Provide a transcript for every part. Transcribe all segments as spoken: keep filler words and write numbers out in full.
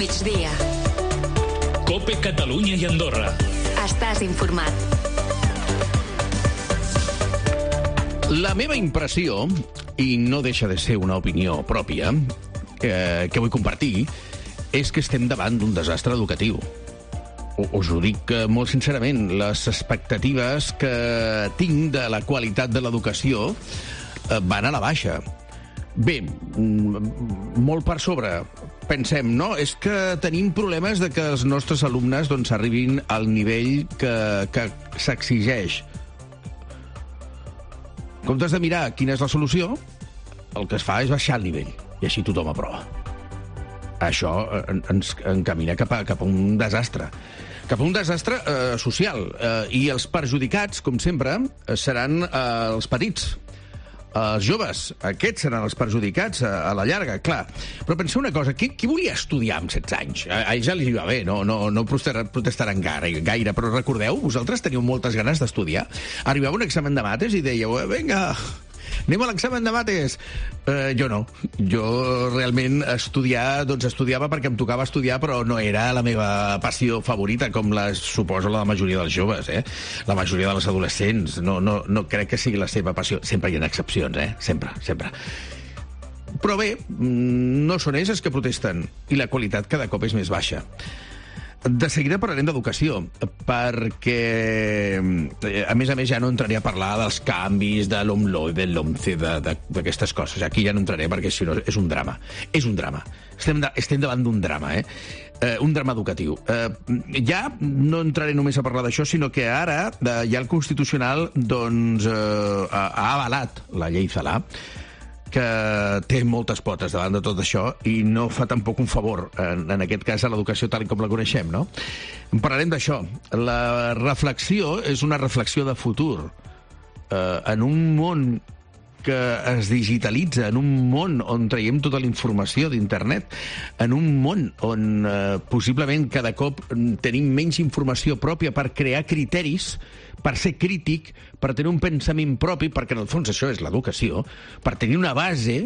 Migdia. COPE Catalunya i Andorra. Estàs informat. La meva impressió, i no deixa de ser una opinió pròpia, eh, que vull compartir, és que estem davant d'un desastre educatiu. U- Us ho dic eh, molt sincerament, les expectatives que tinc de la qualitat de l'educació eh, van a la baixa. Bé, mm, molt per sobre, pensem, no? És que tenim problemes de que els nostres alumnes doncs, arribin al nivell que, que s'exigeix. En comptes de mirar quina és la solució, el que es fa és baixar el nivell, i així tothom aprova. Això eh, ens encamina cap a, cap a un desastre. Cap a un desastre eh, social. Eh, I els perjudicats, com sempre, eh, seran eh, els petits, els joves. Aquests seran els perjudicats a, a la llarga, clar. Però penseu una cosa, qui, qui volia estudiar amb setze anys? A, a ells ja li va bé, no, no, no protestaran, protestaran gaire, gaire, però recordeu, vosaltres teníeu moltes ganes d'estudiar. Arribava un examen de mates i dèieu, vinga, anem a l'examen de mates. Uh, jo no. Jo realment estudiar, doncs estudiava perquè em tocava estudiar, però no era la meva passió favorita, com la suposo la majoria dels joves, eh? La majoria dels adolescents. No, no, no crec que sigui la seva passió. Sempre hi ha excepcions, eh? Sempre, sempre. Però bé, no són ells els que protesten, i la qualitat cada cop és més baixa. De seguida parlarem d'educació, perquè, a més a més, ja no entraré a parlar dels canvis de l'OMLOE, de l'OMCE, d'aquestes coses. Aquí ja no entraré, perquè si no és un drama. És un drama. Estem, de, estem davant d'un drama, eh? Uh, un drama educatiu. Uh, ja no entraré només a parlar d'això, sinó que ara uh, ja el Constitucional doncs, uh, ha avalat la llei Celaá, que té moltes potes davant de tot això i no fa tampoc un favor, en, en aquest cas, a l'educació tal com la coneixem, no? En parlarem d'això. La reflexió és una reflexió de futur. Eh, en un món que es digitalitza, en un món on traiem tota la informació d'internet, en un món on eh, possiblement cada cop tenim menys informació pròpia per crear criteris, per ser crític, per tenir un pensament propi, perquè en el fons això és l'educació, per tenir una base,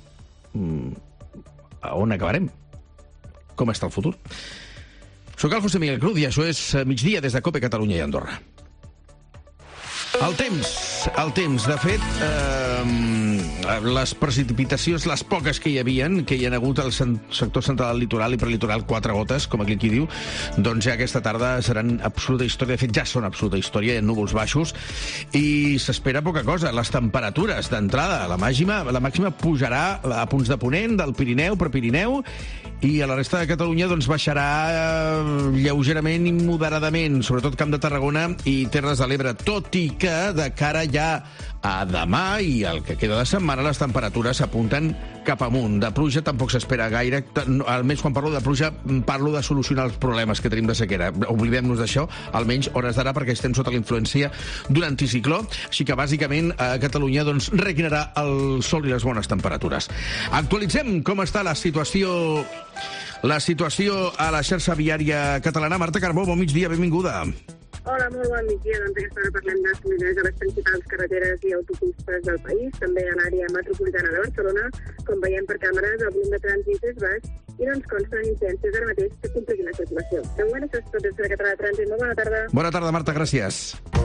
a on acabarem? Com està el futur? Soc el José Miguel Cruz i això és Migdia des de COPE Catalunya i Andorra. El temps, el temps. De fet, eh, les precipitacions, les poques que hi havien, que hi ha hagut al sector central del litoral i prelitoral, quatre gotes, com aquí qui diu, doncs ja aquesta tarda seran absoluta història. De fet, ja són absoluta història, hi ha núvols baixos, i s'espera poca cosa. Les temperatures d'entrada, la màxima, la màxima pujarà a punts de Ponent, del Pirineu, Prepirineu, i a la resta de Catalunya doncs baixarà eh, lleugerament i moderadament, sobretot Camp de Tarragona i Terres de l'Ebre, tot i que de cara ja a demà i el que queda de setmana les temperatures s'apunten cap amunt. De pluja tampoc s'espera gaire, almenys quan parlo de pluja parlo de solucionar els problemes que tenim de sequera. Oblidem-nos d'això, almenys hores d'ara, perquè estem sota la influència d'un anticicló, així que bàsicament a Catalunya doncs requinarà el sol i les bones temperatures. Actualitzem com està la situació la situació a la xarxa viària catalana. Marta Carbó, bon migdia, benvinguda. Hola, molt bon migdia. Doncs aquesta hora parlem de solidaritat a les principals carreteres i autopistes del país, també a l'àrea metropolitana de Barcelona. Com veiem per càmeres, el volum de trànsit és baix i no ens consten incidències ara mateix que compliquin la circulació. De moment, això és tot des de la Català de Trànsit. Molt bona tarda. Bona tarda, Marta, gràcies.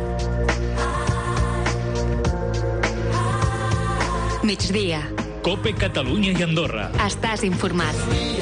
Migdia. COPE Catalunya i Andorra. Estàs informat.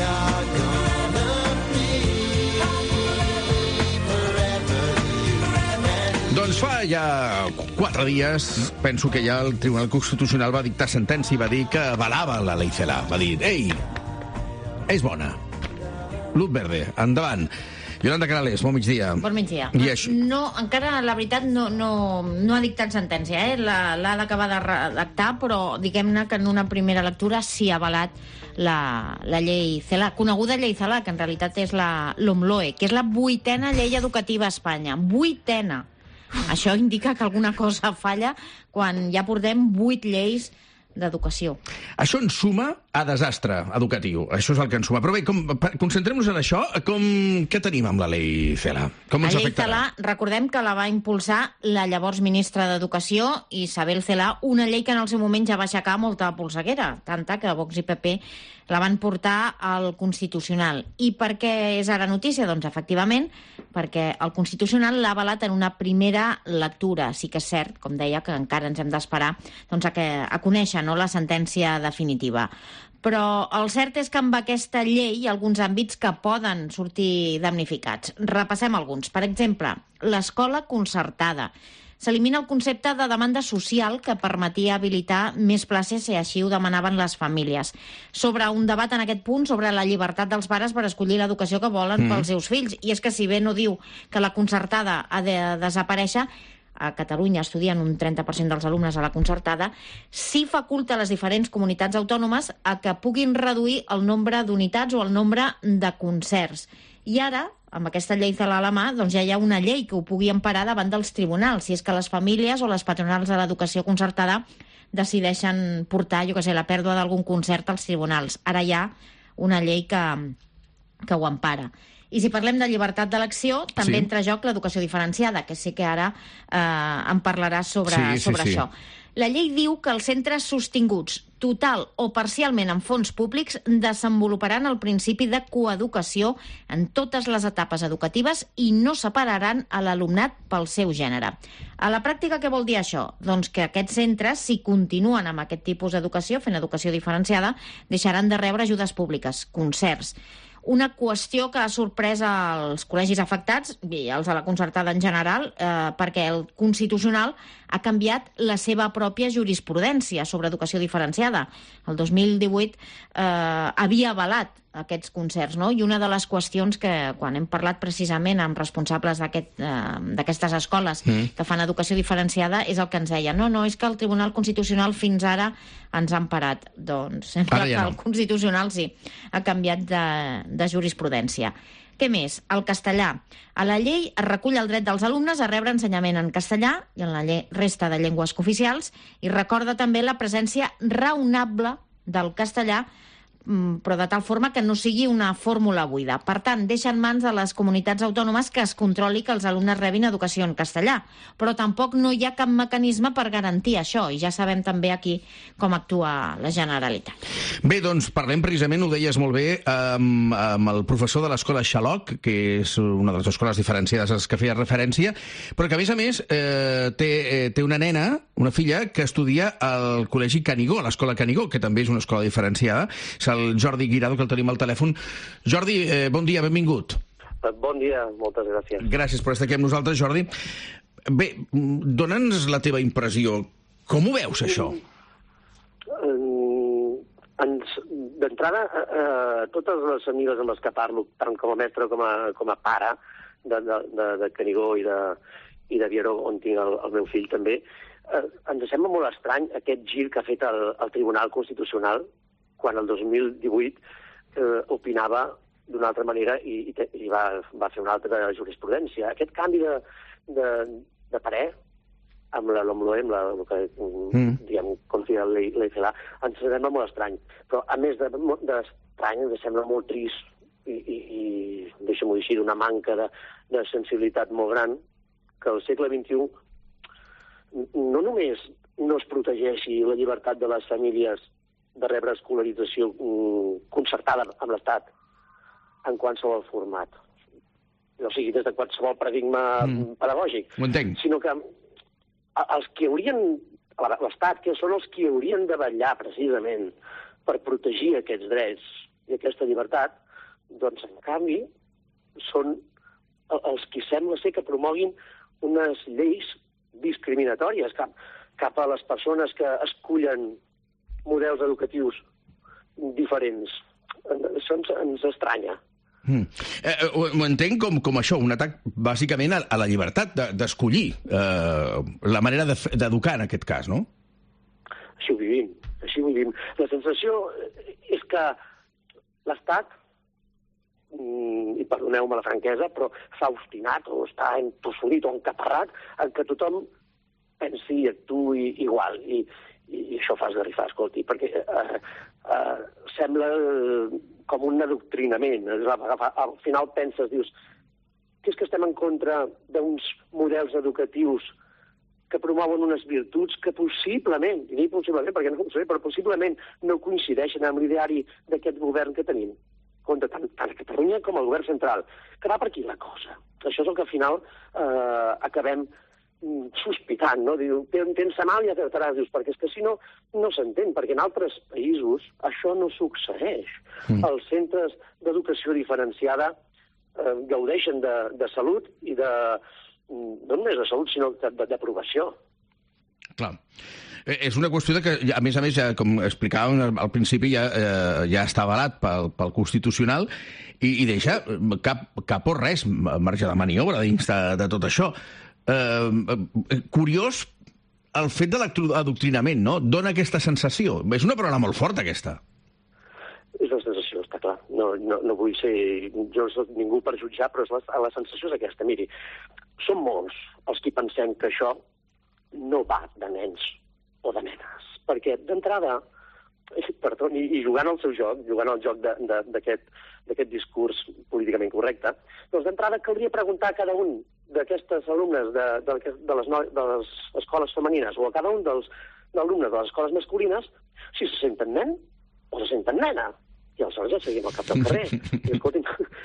Doncs fa ja quatre dies, penso que ja el Tribunal Constitucional va dictar sentència i va dir que avalava la llei Celaá. Va dir, ei, és bona. Luz verde, endavant. Yolanda Canales, bon migdia. Bon migdia. I això... No, encara, la veritat, no, no, no ha dictat sentència, eh? L'ha d'acabar de redactar, però diguem-ne que en una primera lectura sí ha avalat la, la llei Celaá, coneguda llei Celaá, que en realitat és la l'OMLOE, que és la vuitena llei educativa a Espanya. Vuitena. Això indica que alguna cosa falla quan ja portem vuit lleis d'educació. Això ens suma a desastre educatiu. Això és el que ens suma. Però bé, com, concentrem-nos en això. Com, què tenim amb la llei Cela? Com ens la llei afectarà? Cela, recordem que la va impulsar la llavors ministra d'Educació, Isabel Cela, una llei que en el seu moment ja va aixecar molta polseguera, tanta que Vox i P P la van portar al Constitucional. I per què és ara notícia? Doncs efectivament, perquè el Constitucional l'ha avalat en una primera lectura. Sí que és cert, com deia, que encara ens hem d'esperar doncs, a, que, a conèixer no, la sentència definitiva. Però el cert és que amb aquesta llei hi ha alguns àmbits que poden sortir damnificats. Repassem alguns. Per exemple, l'escola concertada. S'elimina el concepte de demanda social que permetia habilitar més places si així ho demanaven les famílies. S'obre un debat en aquest punt sobre la llibertat dels pares per escollir l'educació que volen mm. pels seus fills. I és que si bé no diu que la concertada ha de desaparèixer, a Catalunya estudien un trenta per cent dels alumnes a la concertada, sí faculta les diferents comunitats autònomes a que puguin reduir el nombre d'unitats o el nombre de concerts. I ara, amb aquesta llei Cela a la mà, doncs ja hi ha una llei que ho pugui emparar davant dels tribunals, si és que les famílies o les patronals de l'educació concertada decideixen portar, jo què sé, la pèrdua d'algun concert als tribunals. Ara hi ha una llei que, que ho empara. I si parlem de llibertat d'elecció, també sí. entra a joc l'educació diferenciada, que sé que ara eh, en parlaràs sobre, sí, sí, sobre sí. això. La llei diu que els centres sostinguts, total o parcialment en fons públics, desenvoluparan el principi de coeducació en totes les etapes educatives i no separaran a l'alumnat pel seu gènere. A la pràctica, què vol dir això? Doncs que aquests centres, si continuen amb aquest tipus d'educació, fent educació diferenciada, deixaran de rebre ajudes públiques, concerts. Una qüestió que ha sorprès als col·legis afectats, i els de la concertada en general, eh, perquè el Constitucional ha canviat la seva pròpia jurisprudència sobre educació diferenciada. El dos mil divuit eh, havia avalat aquests concerts, no? I una de les qüestions que, quan hem parlat precisament amb responsables d'aquest, eh, d'aquestes escoles mm. que fan educació diferenciada, és el que ens deia. No, no, és que el Tribunal Constitucional fins ara ens ha emparat. Doncs sembla ja que no. El Constitucional sí, ha canviat de, de jurisprudència. Què més? El castellà. A la llei es recull el dret dels alumnes a rebre ensenyament en castellà i en la llei, resta de llengües cooficials, i recorda també la presència raonable del castellà, però de tal forma que no sigui una fórmula buida. Per tant, deixa en mans de les comunitats autònomes que es controli que els alumnes rebin educació en castellà. Però tampoc no hi ha cap mecanisme per garantir això, i ja sabem també aquí com actua la Generalitat. Bé, doncs parlem precisament, ho deies molt bé, amb, amb el professor de l'escola Xaloc, que és una de les escoles diferenciades a les que feia referència, però que a més a més eh, té, eh, té una nena, una filla, que estudia al col·legi Canigó, a l'escola Canigó, que també és una escola diferenciada. És el Jordi Guirado, que el tenim al telèfon. Jordi, eh, bon dia, benvingut. Bon dia, moltes gràcies. Gràcies per estar aquí amb nosaltres, Jordi. Bé, dona'ns la teva impressió. Com ho veus, això? D'entrada, eh, totes les amigues amb les que parlo, tant com a mestre com a, com a pare de, de, de, de Canigó i de, i de Viaró, on tinc el, el meu fill també, eh, ens sembla molt estrany aquest gir que ha fet el, el Tribunal Constitucional quan el dos mil divuit eh, opinava d'una altra manera i, i, i va, va fer una altra jurisprudència. Aquest canvi de, de, de parer amb la LOMLOE, amb la, el que mm. diguem, confia la llei Cela, ens sembla molt estrany. Però, a més d'estrany, ens sembla molt trist i, i, i deixa'm-ho dir així, d'una manca de, de sensibilitat molt gran que al segle vint-i-u no només no es protegeixi la llibertat de les famílies de rebre escolarització concertada amb l'Estat en qualsevol format. O sigui, des de qualsevol paradigma mm. pedagògic. Ho entenc. Sinó que els que haurien, l'Estat, que són els que haurien de vetllar precisament per protegir aquests drets i aquesta llibertat, doncs, en canvi, són els que sembla ser que promoguin unes lleis discriminatòries cap, cap a les persones que escullen models educatius diferents. Això ens, ens estranya. Mm. Eh, ho, ho entenc com, com això, un atac bàsicament a, a la llibertat d'escollir de, eh, la manera d'educar en aquest cas, no? Així ho vivim, així ho vivim. La sensació és que l'Estat, i perdoneu-me la franquesa, però s'ha obstinat o està entossudit o encaparrat en que tothom pensi i actuï igual. I, i això fa esgarrifar, escolti, perquè eh, eh, sembla com un adoctrinament. Al final penses, dius, que és que estem en contra d'uns models educatius que promouen unes virtuts que possiblement, i dic possiblement perquè no ho sé, però possiblement no coincideixen amb l'ideari d'aquest govern que tenim, contra tant, tant a Catalunya com al govern central, que va per aquí la cosa. Això és el que al final eh, acabem sospitant, no? Diu, tens mal i ja trataràs, dius, perquè és que si no, no s'entén, perquè en altres països això no succeeix. Mm. Els centres d'educació diferenciada eh, gaudeixen de, de salut i de, no només de salut, sinó d'aprovació. Clar. És una qüestió que, a més a més, ja, com explicàvem al principi, ja, eh, ja està avalat pel, pel Constitucional i, i deixa cap, cap o res marge de maniobra dins de, de tot això. Eh, curiós el fet de l'adoctrinament, no? Dóna aquesta sensació. És una paraula molt forta, aquesta. És una sensació, està clar. No, no, no vull ser... Jo no soc ningú per jutjar, però la, la sensació és aquesta. Miri, som molts els que pensem que això no va de nens o de nenes. Perquè, d'entrada, perdó, i, i jugant al seu joc, jugant al joc d'aquest discurs políticament correcte, doncs d'entrada caldria preguntar a cada un d'aquestes alumnes de, de, de, les no, de les escoles femenines o a cada un dels alumnes de les escoles masculines si se senten nen o se senten nena. I aleshores ja seguim al cap del carrer. I escolti'm,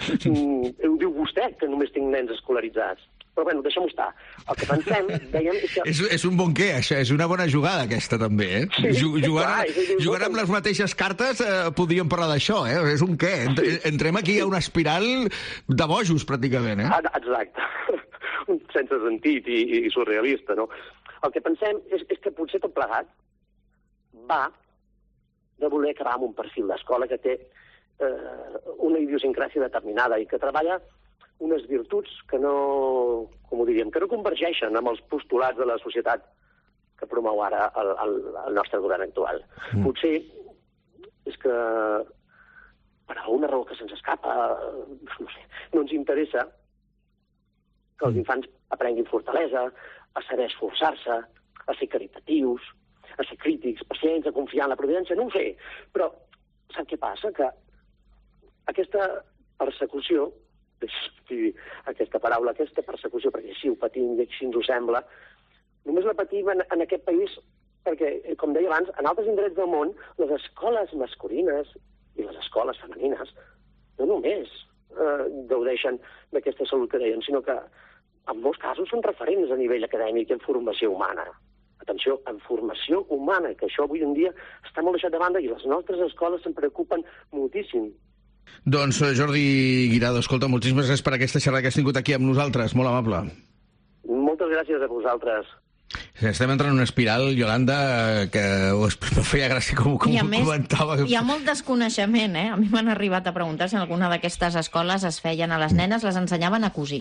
ho diu vostè, que només tinc nens escolaritzats. Però bueno, deixem-ho estar. El que pensem, dèiem... És, que... és, és un bon què, això. És una bona jugada, aquesta, també, eh? Sí, jugant, clar, és, és, jugant amb les mateixes cartes eh, podríem parlar d'això, eh? És un què. Entrem aquí a una espiral de bojos, pràcticament, eh? Exacte. Sense sentit i, i surrealista, no? El que pensem és, és que potser tot plegat va de voler acabar amb un perfil d'escola que té eh, una idiosincràsia determinada i que treballa unes virtuts que no, com ho diríem, que no convergeixen amb els postulats de la societat que promou ara el, el, el nostre govern actual. Mm. Potser és que per alguna raó que se'ns escapa, no sé, no ens interessa que els infants aprenguin fortalesa, a saber esforçar-se, a ser caritatius, a ser crítics, pacients, a confiar en la providència, no ho sé. Però sap què passa? Que aquesta persecució, aquesta paraula, aquesta persecució, perquè així ho patim i així ens ho sembla, només la patim en, en aquest país perquè, com deia abans, en altres indrets del món, les escoles masculines i les escoles femenines no només eh, gaudeixen d'aquesta salut que deien, sinó que en molts casos són referents a nivell acadèmic i en formació humana. Atenció, en formació humana, que això avui en dia està molt deixat de banda i les nostres escoles se'n preocupen moltíssim. Doncs Jordi Guirado, escolta, moltíssimes gràcies per aquesta xerrada que has tingut aquí amb nosaltres, molt amable. Moltes gràcies a vosaltres. Estem entrant en una espiral, Iolanda, que us feia gràcia com, com ho més, comentava. Hi ha molt desconeixement, eh? A mi m'han arribat a preguntar si en alguna d'aquestes escoles es feien a les nenes, les ensenyaven a cosir.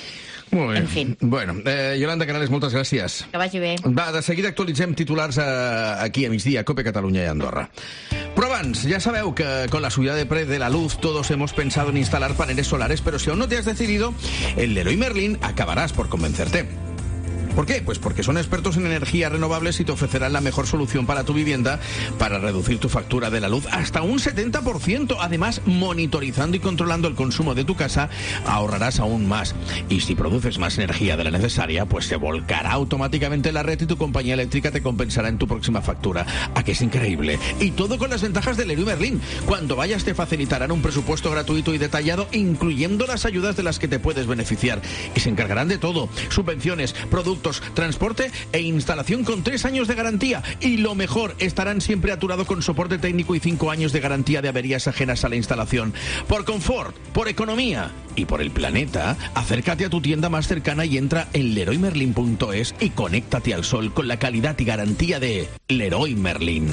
Molt bé. En fin. Bueno, eh, Yolanda Canales, moltes gràcies. Que vagi bé. Va, de seguida actualitzem titulars a, aquí a migdia, Cope Catalunya i Andorra. Pero abans, ya sabeu que con la subida de precio de la luz todos hemos pensado en instalar paneles solares, pero si aún no te has decidido, el Leroy Merlin acabarás por convencerte. ¿Por qué? Pues porque son expertos en energías renovables y te ofrecerán la mejor solución para tu vivienda para reducir tu factura de la luz hasta un setenta por ciento. Además, monitorizando y controlando el consumo de tu casa, ahorrarás aún más. Y si produces más energía de la necesaria, pues se volcará automáticamente la red y tu compañía eléctrica te compensará en tu próxima factura. ¿A qué es increíble? Y todo con las ventajas de Leroy Merlin. Cuando vayas te facilitarán un presupuesto gratuito y detallado, incluyendo las ayudas de las que te puedes beneficiar. Y se encargarán de todo. Subvenciones, productos, transporte e instalación con tres años de garantía. Y lo mejor, estarán siempre a tu lado con soporte técnico y cinco años de garantía de averías ajenas a la instalación. Por confort, por economía y por el planeta, acércate a tu tienda más cercana y entra en leroy merlin punto es y conéctate al sol con la calidad y garantía de Leroy Merlin.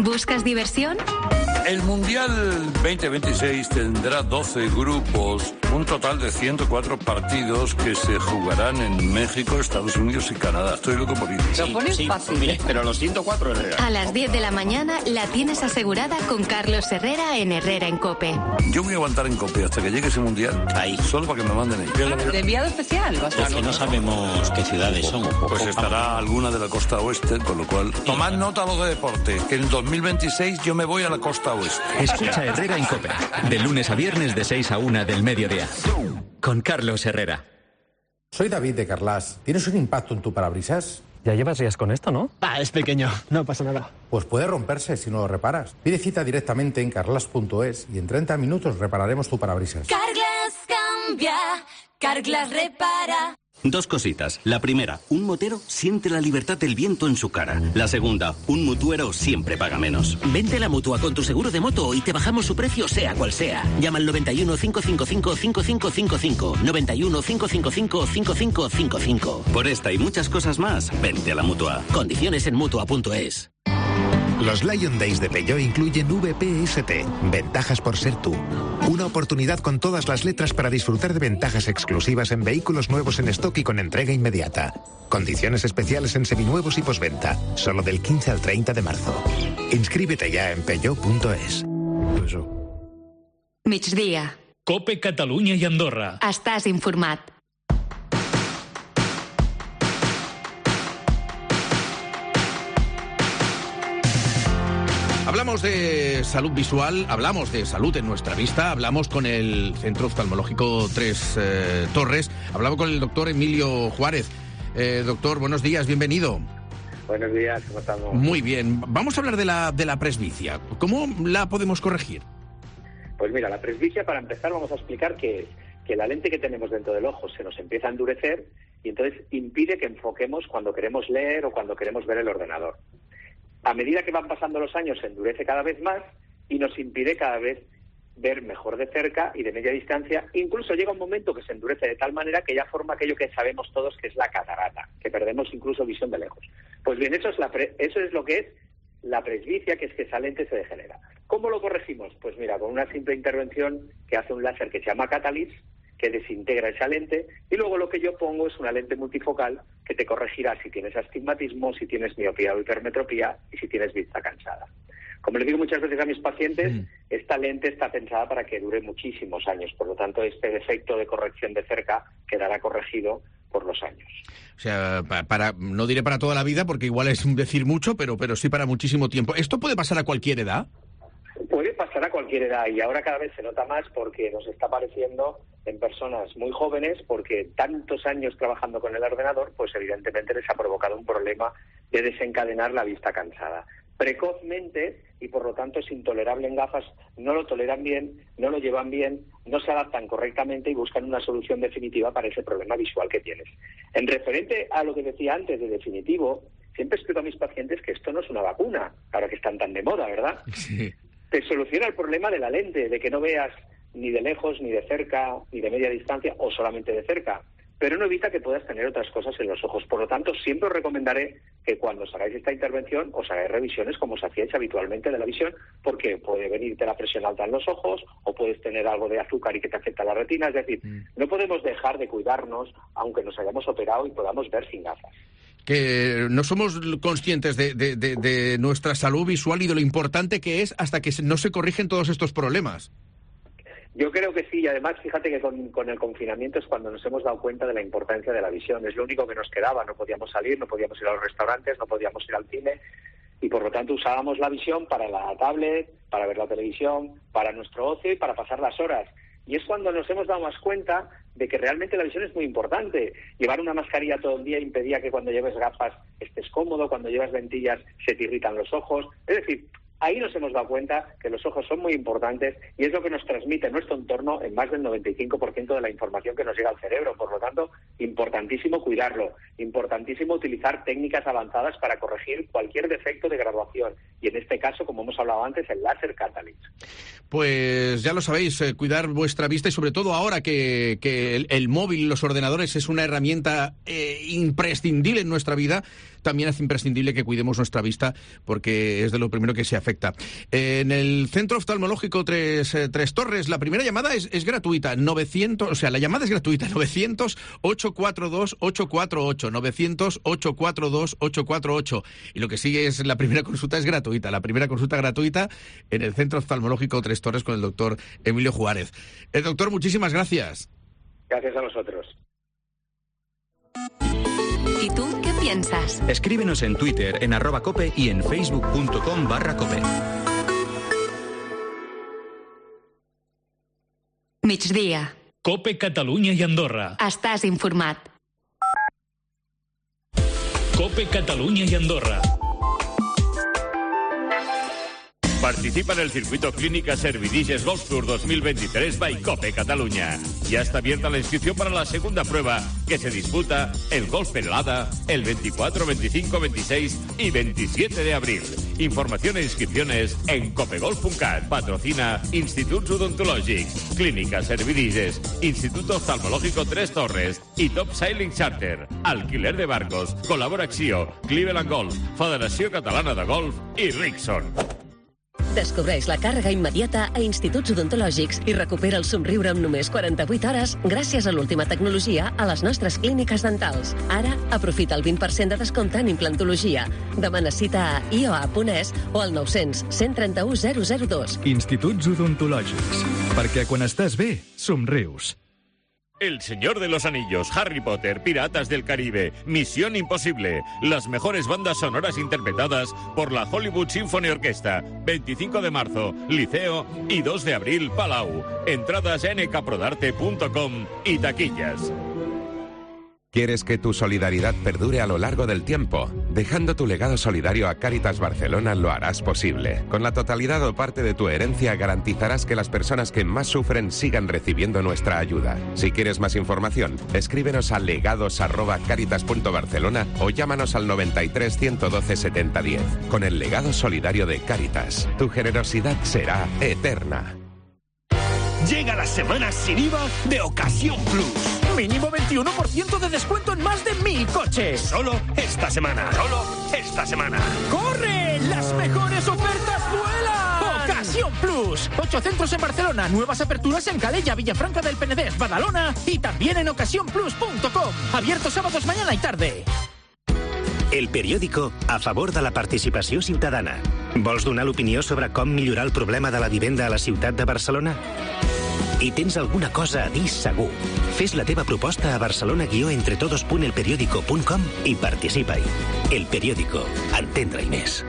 ¿Buscas diversión? El Mundial veinte veintiséis tendrá doce grupos Un total de ciento cuatro partidos que se jugarán en México, Estados Unidos y Canadá. Estoy loco por ir. Lo pones sí, fácil. Mire, pero los ciento cuatro Herrera. A las diez de la mañana la tienes asegurada con Carlos Herrera en Herrera en COPE. Yo voy a aguantar en COPE hasta que llegue ese mundial. Ahí. Solo para que me manden ahí. ¿De enviado especial? ¿Vas a... Es que no sabemos qué ciudades son. Pues estará alguna de la costa oeste, con lo cual... Tomad nota lo de deporte, que en dos mil veintiséis yo me voy a la costa oeste. Escucha Herrera en COPE, de lunes a viernes de seis a una del mediodía. Con Carlos Herrera. Soy David de Carlas. ¿Tienes un impacto en tu parabrisas? Ya llevas días con esto, ¿no? Ah, es pequeño, no pasa nada. Pues puede romperse si no lo reparas. Pide cita directamente en carlas punto es y en treinta minutos repararemos tu parabrisas. Carglass cambia, Carglass repara. Dos cositas. La primera, un motero siente la libertad del viento en su cara. La segunda, un mutuero siempre paga menos. Vente a la Mutua con tu seguro de moto y te bajamos su precio sea cual sea. Llama al noventa y uno, cinco cinco cinco, cinco cinco cinco cinco. noventa y uno, cinco cinco cinco, cinco cinco cinco cinco. Por esta y muchas cosas más, vente a la Mutua. Condiciones en Mutua punto es. Los Lion Days de Peugeot incluyen V P S T, ventajas por ser tú. Una oportunidad con todas las letras para disfrutar de ventajas exclusivas en vehículos nuevos en stock y con entrega inmediata. Condiciones especiales en seminuevos y posventa, solo del quince al treinta de marzo. Inscríbete ya en Peugeot punto es. Migdia. COPE Catalunya i Andorra. Estàs informat. Hablamos de salud visual, hablamos de salud en nuestra vista, hablamos con el Centro Oftalmológico Tres eh, Torres, hablamos con el doctor Emilio Juárez. Eh, doctor, buenos días, bienvenido. Buenos días, ¿cómo estamos? Muy bien, vamos a hablar de la, de la presbicia. ¿Cómo la podemos corregir? Pues mira, la presbicia, para empezar, vamos a explicar que es que la lente que tenemos dentro del ojo se nos empieza a endurecer y entonces impide que enfoquemos cuando queremos leer o cuando queremos ver el ordenador. A medida que van pasando los años se endurece cada vez más y nos impide cada vez ver mejor de cerca y de media distancia. Incluso llega un momento que se endurece de tal manera que ya forma aquello que sabemos todos que es la catarata, que perdemos incluso visión de lejos. Pues bien, eso es, la pre- eso es lo que es la presbicia, que es que esa lente se degenera. ¿Cómo lo corregimos? Pues mira, con una simple intervención que hace un láser que se llama Catalyx, que desintegra esa lente, y luego lo que yo pongo es una lente multifocal que te corregirá si tienes astigmatismo, si tienes miopía o hipermetropía y si tienes vista cansada. Como les digo muchas veces a mis pacientes, mm. esta lente está pensada para que dure muchísimos años, por lo tanto este defecto de corrección de cerca quedará corregido por los años. O sea, para, no diré para toda la vida, porque igual es decir mucho, pero, pero sí para muchísimo tiempo. ¿Esto puede pasar a cualquier edad? Puede pasar a cualquier edad y ahora cada vez se nota más porque nos está apareciendo en personas muy jóvenes porque tantos años trabajando con el ordenador, pues evidentemente les ha provocado un problema de desencadenar la vista cansada. Precozmente y por lo tanto es intolerable en gafas, no lo toleran bien, no lo llevan bien, no se adaptan correctamente y buscan una solución definitiva para ese problema visual que tienes. En referente a lo que decía antes de definitivo, siempre explico a mis pacientes que esto no es una vacuna, ahora que están tan de moda, ¿verdad? Sí. Te soluciona el problema de la lente, de que no veas ni de lejos, ni de cerca, ni de media distancia, o solamente de cerca, pero no evita que puedas tener otras cosas en los ojos. Por lo tanto, siempre os recomendaré que cuando os hagáis esta intervención, os hagáis revisiones como os hacíais habitualmente de la visión, porque puede venirte la presión alta en los ojos, o puedes tener algo de azúcar y que te afecta la retina. Es decir, mm. no podemos dejar de cuidarnos, aunque nos hayamos operado y podamos ver sin gafas. Que no somos conscientes de, de, de, de nuestra salud visual y de lo importante que es hasta que no se corrigen todos estos problemas. Yo creo que sí, y además fíjate que con, con el confinamiento es cuando nos hemos dado cuenta de la importancia de la visión. Es lo único que nos quedaba, no podíamos salir, no podíamos ir a los restaurantes, no podíamos ir al cine y por lo tanto usábamos la visión para la tablet, para ver la televisión, para nuestro ocio y para pasar las horas. Y es cuando nos hemos dado más cuenta de que realmente la visión es muy importante. Llevar una mascarilla todo el día impedía que cuando lleves gafas estés cómodo, cuando llevas lentillas se te irritan los ojos. Es decir, ahí nos hemos dado cuenta que los ojos son muy importantes y es lo que nos transmite nuestro entorno en más del noventa y cinco por ciento de la información que nos llega al cerebro. Por lo tanto, importantísimo cuidarlo, importantísimo utilizar técnicas avanzadas para corregir cualquier defecto de graduación. Y en este caso, como hemos hablado antes, el láser Catalyx. Pues ya lo sabéis, eh, cuidar vuestra vista y sobre todo ahora que, que el, el móvil, los ordenadores es una herramienta eh, imprescindible en nuestra vida, también es imprescindible que cuidemos nuestra vista porque es de lo primero que se afecta perfecte. En el Centro Oftalmológico Tres, eh, Tres Torres, la primera llamada es, es gratuita. novecientos, o sea, la llamada es gratuita. novecientos, ocho cuatro dos, ocho cuatro ocho. novecientos, ocho cuatro dos, ocho cuatro ocho. Y lo que sigue es la primera consulta es gratuita. La primera consulta gratuita en el Centro Oftalmológico Tres Torres con el doctor Emilio Juárez. El doctor, muchísimas gracias. Gracias a vosotros. ¿Y tú qué piensas? Escríbenos en Twitter, en arroba cope y en facebook.com barra cope. Migdia. Cope Catalunya i Andorra. Estàs informat. Cope Catalunya y Andorra. Participa en el circuito Clínica Servidiges Golf Tour dos mil veintitrés by Cope Catalunya. Ya está abierta la inscripción para la segunda prueba, que se disputa el Golf Perelada el veinticuatro, veinticinco, veintiséis y veintisiete de abril. Información e inscripciones en copegolf punto cat. Patrocina Instituts Odontològics, Clínica Servidiges, Instituto Oftalmológico Tres Torres y Top Sailing Charter. Alquiler de barcos. Col·labora Acció, Cleveland Golf, Federació Catalana de Golf i Rickson. Descobreix la càrrega immediata a instituts odontològics i recupera el somriure amb només quaranta-vuit hores gràcies a l'última tecnologia a les nostres clíniques dentals. Ara, aprofita el vint per cent de descompte en implantologia. Demana cita a i o a punt es o al nou cents, cent trenta-u, zero zero dos. Instituts odontològics. Perquè quan estàs bé, somrius. El Señor de los Anillos, Harry Potter, Piratas del Caribe, Misión Imposible. Las mejores bandas sonoras interpretadas por la Hollywood Symphony Orchestra. veinticinco de marzo, Liceo y dos de abril, Palau. Entradas en ncaprodarte punto com y taquillas. ¿Quieres que tu solidaridad perdure a lo largo del tiempo? Dejando tu legado solidario a Cáritas Barcelona lo harás posible. Con la totalidad o parte de tu herencia garantizarás que las personas que más sufren sigan recibiendo nuestra ayuda. Si quieres más información, escríbenos a legados arroba caritas punto barcelona o llámanos al noventa y tres, ciento doce, setenta diez. Con el legado solidario de Cáritas, tu generosidad será eterna. Llega la semana sin I V A de Ocasión Plus. Mínimo veintiuno por ciento de descuento en más de mil coches. Solo esta semana. Solo esta semana. ¡Corre! ¡Las mejores ofertas vuelan! Ocasión Plus. Ocho centros en Barcelona, nuevas aperturas en Calella, Villafranca del Penedès, Badalona y también en ocasión plus punto com. Abierto sábados mañana y tarde. El periòdico a favor de la participació ciutadana. Vols donar l'opinió sobre com millorar el problema de la vivenda a la ciutat de Barcelona? I tens alguna cosa a dir segur. Fes la teva proposta a barcelona guió entretodos punt el periódico punt com i participa-hi. El Periódico. Entendre-hi més.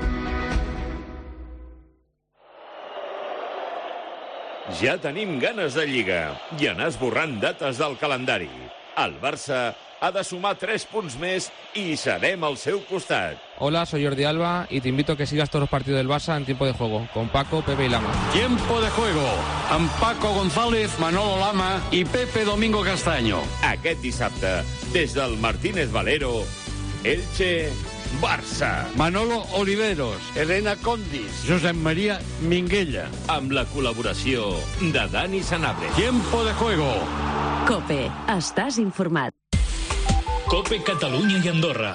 Ja tenim ganes de Lliga i anar esborrant dates del calendari. El Barça ha de sumar tres punts més y serem al seu costat. Hola, soy Jordi Alba y te invito a que sigas todos los partidos del Barça en tiempo de juego, con Paco, Pepe y Lama. Tiempo de juego, amb Paco González, Manolo Lama i Pepe Domingo Castaño. Aquest dissabte, des del Martínez Valero, Elche, Barça. Manolo Oliveros, Elena Condis, Josep María Minguella. Amb la col·laboració de Dani Sanabria. Tiempo de juego. Cope, estàs informat. Cope Catalunya i Andorra.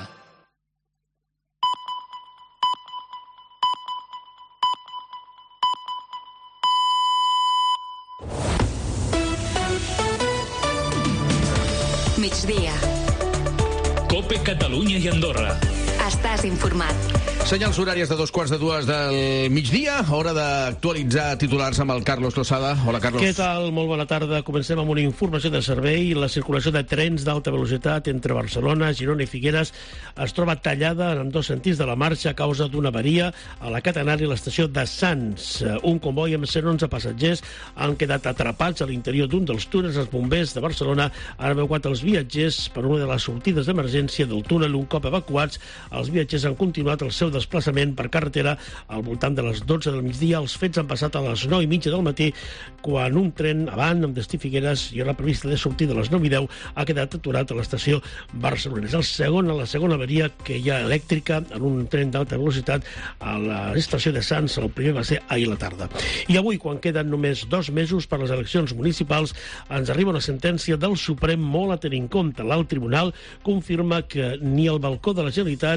Migdia. Cope Catalunya i Andorra. Estàs informat. Senyals horàries de dos quarts de dues del migdia, hora d'actualitzar titulars amb el Carlos Losada. Hola, Carlos. Què tal? Molt bona tarda. Comencem amb una informació de servei. La circulació de trens d'alta velocitat entre Barcelona, Girona i Figueres es troba tallada en dos sentits de la marxa a causa d'una avaria a la catenària a l'estació de Sants. Un comboi amb cent onze passatgers han quedat atrapats a l'interior d'un dels túnels. Els bombers de Barcelona han evacuat els viatgers per una de les sortides d'emergència del túnel. Un cop evacuats, els viatgers han continuat el seu desplaçament per carretera al voltant de les dotze del migdia. Els fets han passat a les nou i mitja del matí, quan un tren avant amb destí Figueres i hora prevista de sortir de les nou i deu ha quedat aturat a l'estació Barcelona. És el segon, la segona avaria que hi ha elèctrica en un tren d'alta velocitat a l'estació de Sants. El primer va ser ahir a la tarda. I avui, quan queden només dos mesos per les eleccions municipals, ens arriba una sentència del Suprem molt a tenir en compte. L'alt tribunal confirma que ni el balcó de la Generalitat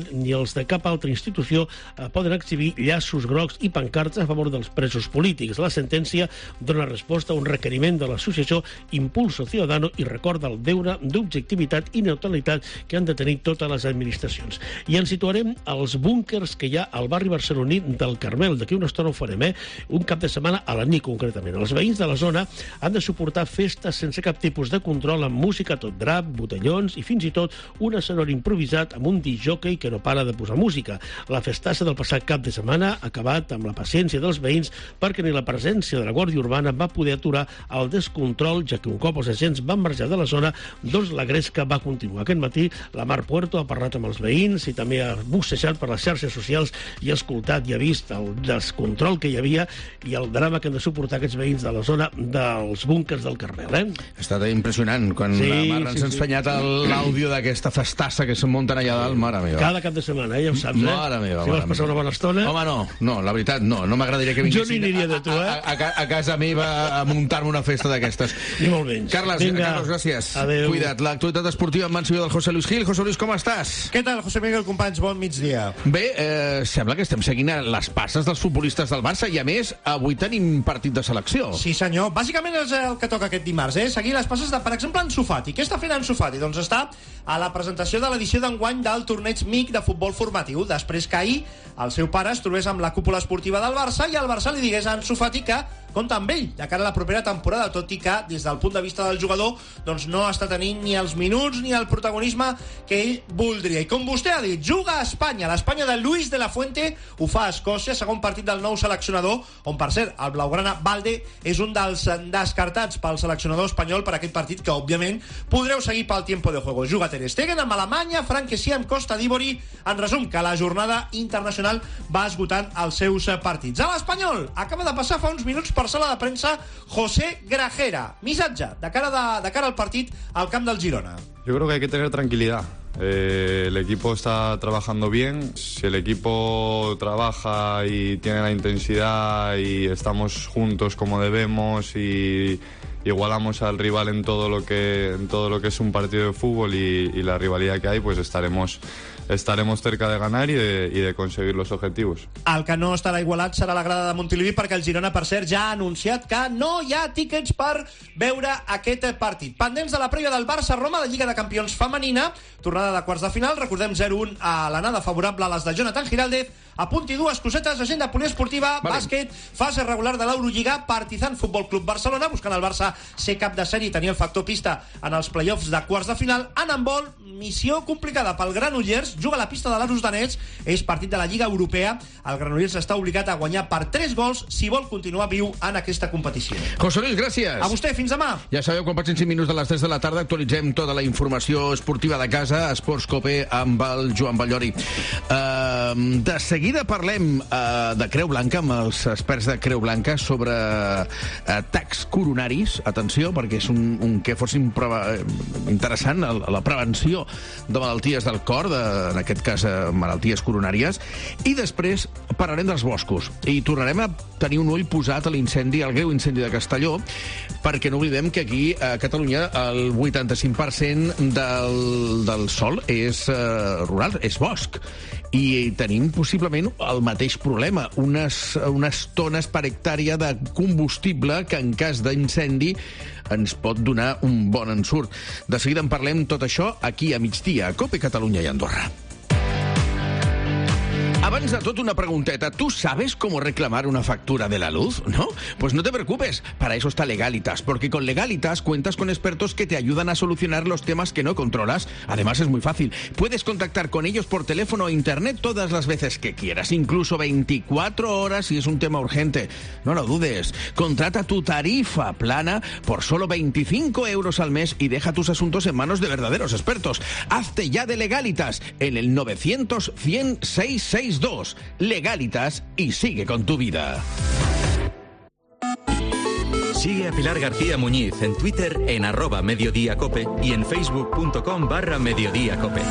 ni els de cap altra institució eh, poden exhibir llaços grocs i pancartes a favor dels presos polítics. La sentència dona resposta a un requeriment de l'associació Impulso Ciudadano i recorda el deure d'objectivitat i neutralitat que han de tenir totes les administracions. I ens situarem als búnkers que hi ha al barri barceloní del Carmel. D'aquí una estona ho farem, eh? Un cap de setmana a la nit, concretament. Els veïns de la zona han de suportar festes sense cap tipus de control, amb música tot drap, botellons i fins i tot un escenari improvisat amb un disc-jockey que no para de posar música. La festassa del passat cap de setmana ha acabat amb la paciència dels veïns perquè ni la presència de la Guàrdia Urbana va poder aturar el descontrol, ja que un cop els agents van marxar de la zona, doncs la gresca va continuar. Aquest matí la Mar Puerto ha parlat amb els veïns i també ha bussejat per les xarxes socials i ha escoltat i ha vist el descontrol que hi havia i el drama que han de suportar aquests veïns de la zona dels búnkers del Carmel. Eh? Ha estat impressionant quan sí, la Mar ens ha ensenyat sí. l'àudio d'aquesta festassa que se'n munten allà dalt, mare meva. Cada cap de setmana, eh? Ja ho saps, eh? Mare meva, si vols passar una bona estona... Home, no, no, la veritat, no. No m'agradaria que vinguessin jo ni aniria de tu, eh? a, a, a casa meva a muntar-me una festa d'aquestes. Ni molt menys. Carles, Carlos, gràcies. Adéu. Cuida't. L'actualitat esportiva en mans del José Luis Gil. José Luis, com estàs? Què tal, José Miguel, companys? Bon migdia. Bé, eh, sembla que estem seguint les passes dels futbolistes del Barça i, a més, avui tenim partit de selecció. Sí, senyor. Bàsicament és el que toca aquest dimarts, eh? Seguir les passes de, per exemple, Ansu Fati. Què està fent Ansu Fati? Doncs està a la presentació de l'edició d'enguany del torneig M I C de futbol formatiu, després que ahir el seu pare es trobés amb la cúpula esportiva del Barça i el Barça li digués a Ansu Fati que compta amb ell de cara a la propera temporada, tot i que des del punt de vista del jugador doncs no està tenint ni els minuts ni el protagonisme que ell voldria. I com vostè ha dit, juga a Espanya, l'Espanya de Luis de la Fuente ho fa a Escòcia, segon partit del nou seleccionador, on per cert el blaugrana Valde és un dels descartats pel seleccionador espanyol per aquest partit que òbviament podreu seguir pel tiempo de juego. Juga Ter Stegen amb Alemanya, Frank Kessie amb Costa d'Ivori. En resum, que la jornada internacional va esgotant els seus partits. A l'Espanyol acaba de passar fa uns minuts per sala de premsa José Grajera. Missatge de cara, de, de cara al partit al camp del Girona. Yo creo que hay que tener tranquilidad. Eh, el equipo está trabajando bien. Si el equipo trabaja y tiene la intensidad y estamos juntos como debemos y igualamos al rival en todo lo que en todo lo que es un partido de fútbol y, y la rivalidad que hay, pues estaremos estaremos cerca de ganar y de, y de conseguir los objetivos. El que no estarà igualat serà la grada de Montilivi, perquè el Girona, per cert, ja ha anunciat que no hi ha tíquets per veure aquest partit. Pendents de la prèvia del Barça-Roma de Lliga de Campions femenina, tornada de quarts de final, recordem zero un a l'anada favorable a les de Jonathan Giraldez. Apunti dues cosetes, agenda poliesportiva, vale. Bàsquet, fase regular de l'Eurolliga, Partizan Futbol Club Barcelona, buscant el Barça ser cap de sèrie i tenir el factor pista en els play-offs de quarts de final. En handbol, missió complicada pel Granollers, juga a la pista de l'Aros Danets, és partit de la Lliga Europea. El Granollers està obligat a guanyar per tres gols si vol continuar viu en aquesta competició. José Luis, gràcies. A vostè, fins demà. Ja sabeu, quan passin cinc minuts de les tres de la tarda actualitzem tota la informació esportiva de casa, Esports Cope amb el Joan Ballori. Uh, de seguida parlem uh, de Creu Blanca amb els experts de Creu Blanca sobre atacs coronaris. Atenció, perquè és un, un que fos interessant, la, la prevenció de malalties del cor, de, en aquest cas malalties coronàries. I després parlarem dels boscos i tornarem a tenir un ull posat a l'incendi, al greu incendi de Castelló, perquè no oblidem que aquí a Catalunya el vuitanta-cinc per cent del, del sol és uh, rural, és bosc. I tenim possiblement el mateix problema, unes, unes tones per hectàrea de combustible que en cas d'incendi ens pot donar un bon ensurt. De seguida en parlem tot això aquí a migdia, a Cope Catalunya i Andorra. Abans de tot, una pregunteta. ¿Tú sabes cómo reclamar una factura de la luz? ¿No? Pues no te preocupes. Para eso está Legalitas. Porque con Legalitas cuentas con expertos que te ayudan a solucionar los temas que no controlas. Además, es muy fácil. Puedes contactar con ellos por teléfono o internet todas las veces que quieras. Incluso veinticuatro horas si es un tema urgente. No lo dudes. Contrata tu tarifa plana por solo veinticinco euros al mes y deja tus asuntos en manos de verdaderos expertos. Hazte ya de Legalitas en el novecientos cien seiscientos sesenta y dos. Legalitas y sigue con tu vida. Sigue a Pilar García Muñiz en Twitter en arroba mediodíacope y en facebook.com barra mediodíacope.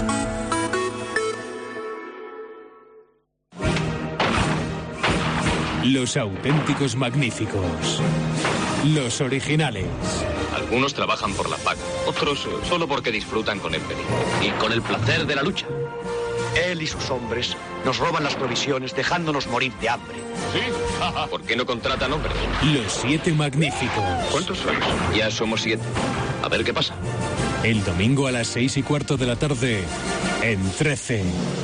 Los auténticos magníficos. Los originales. Algunos trabajan por la paga, otros solo porque disfrutan con el peligro y con el placer de la lucha. Él y sus hombres nos roban las provisiones dejándonos morir de hambre. ¿Sí? ¿Por qué no contratan hombres? Los siete magníficos. ¿Cuántos son? Ya somos siete. A ver qué pasa. El domingo a las seis y cuarto de la tarde en trece.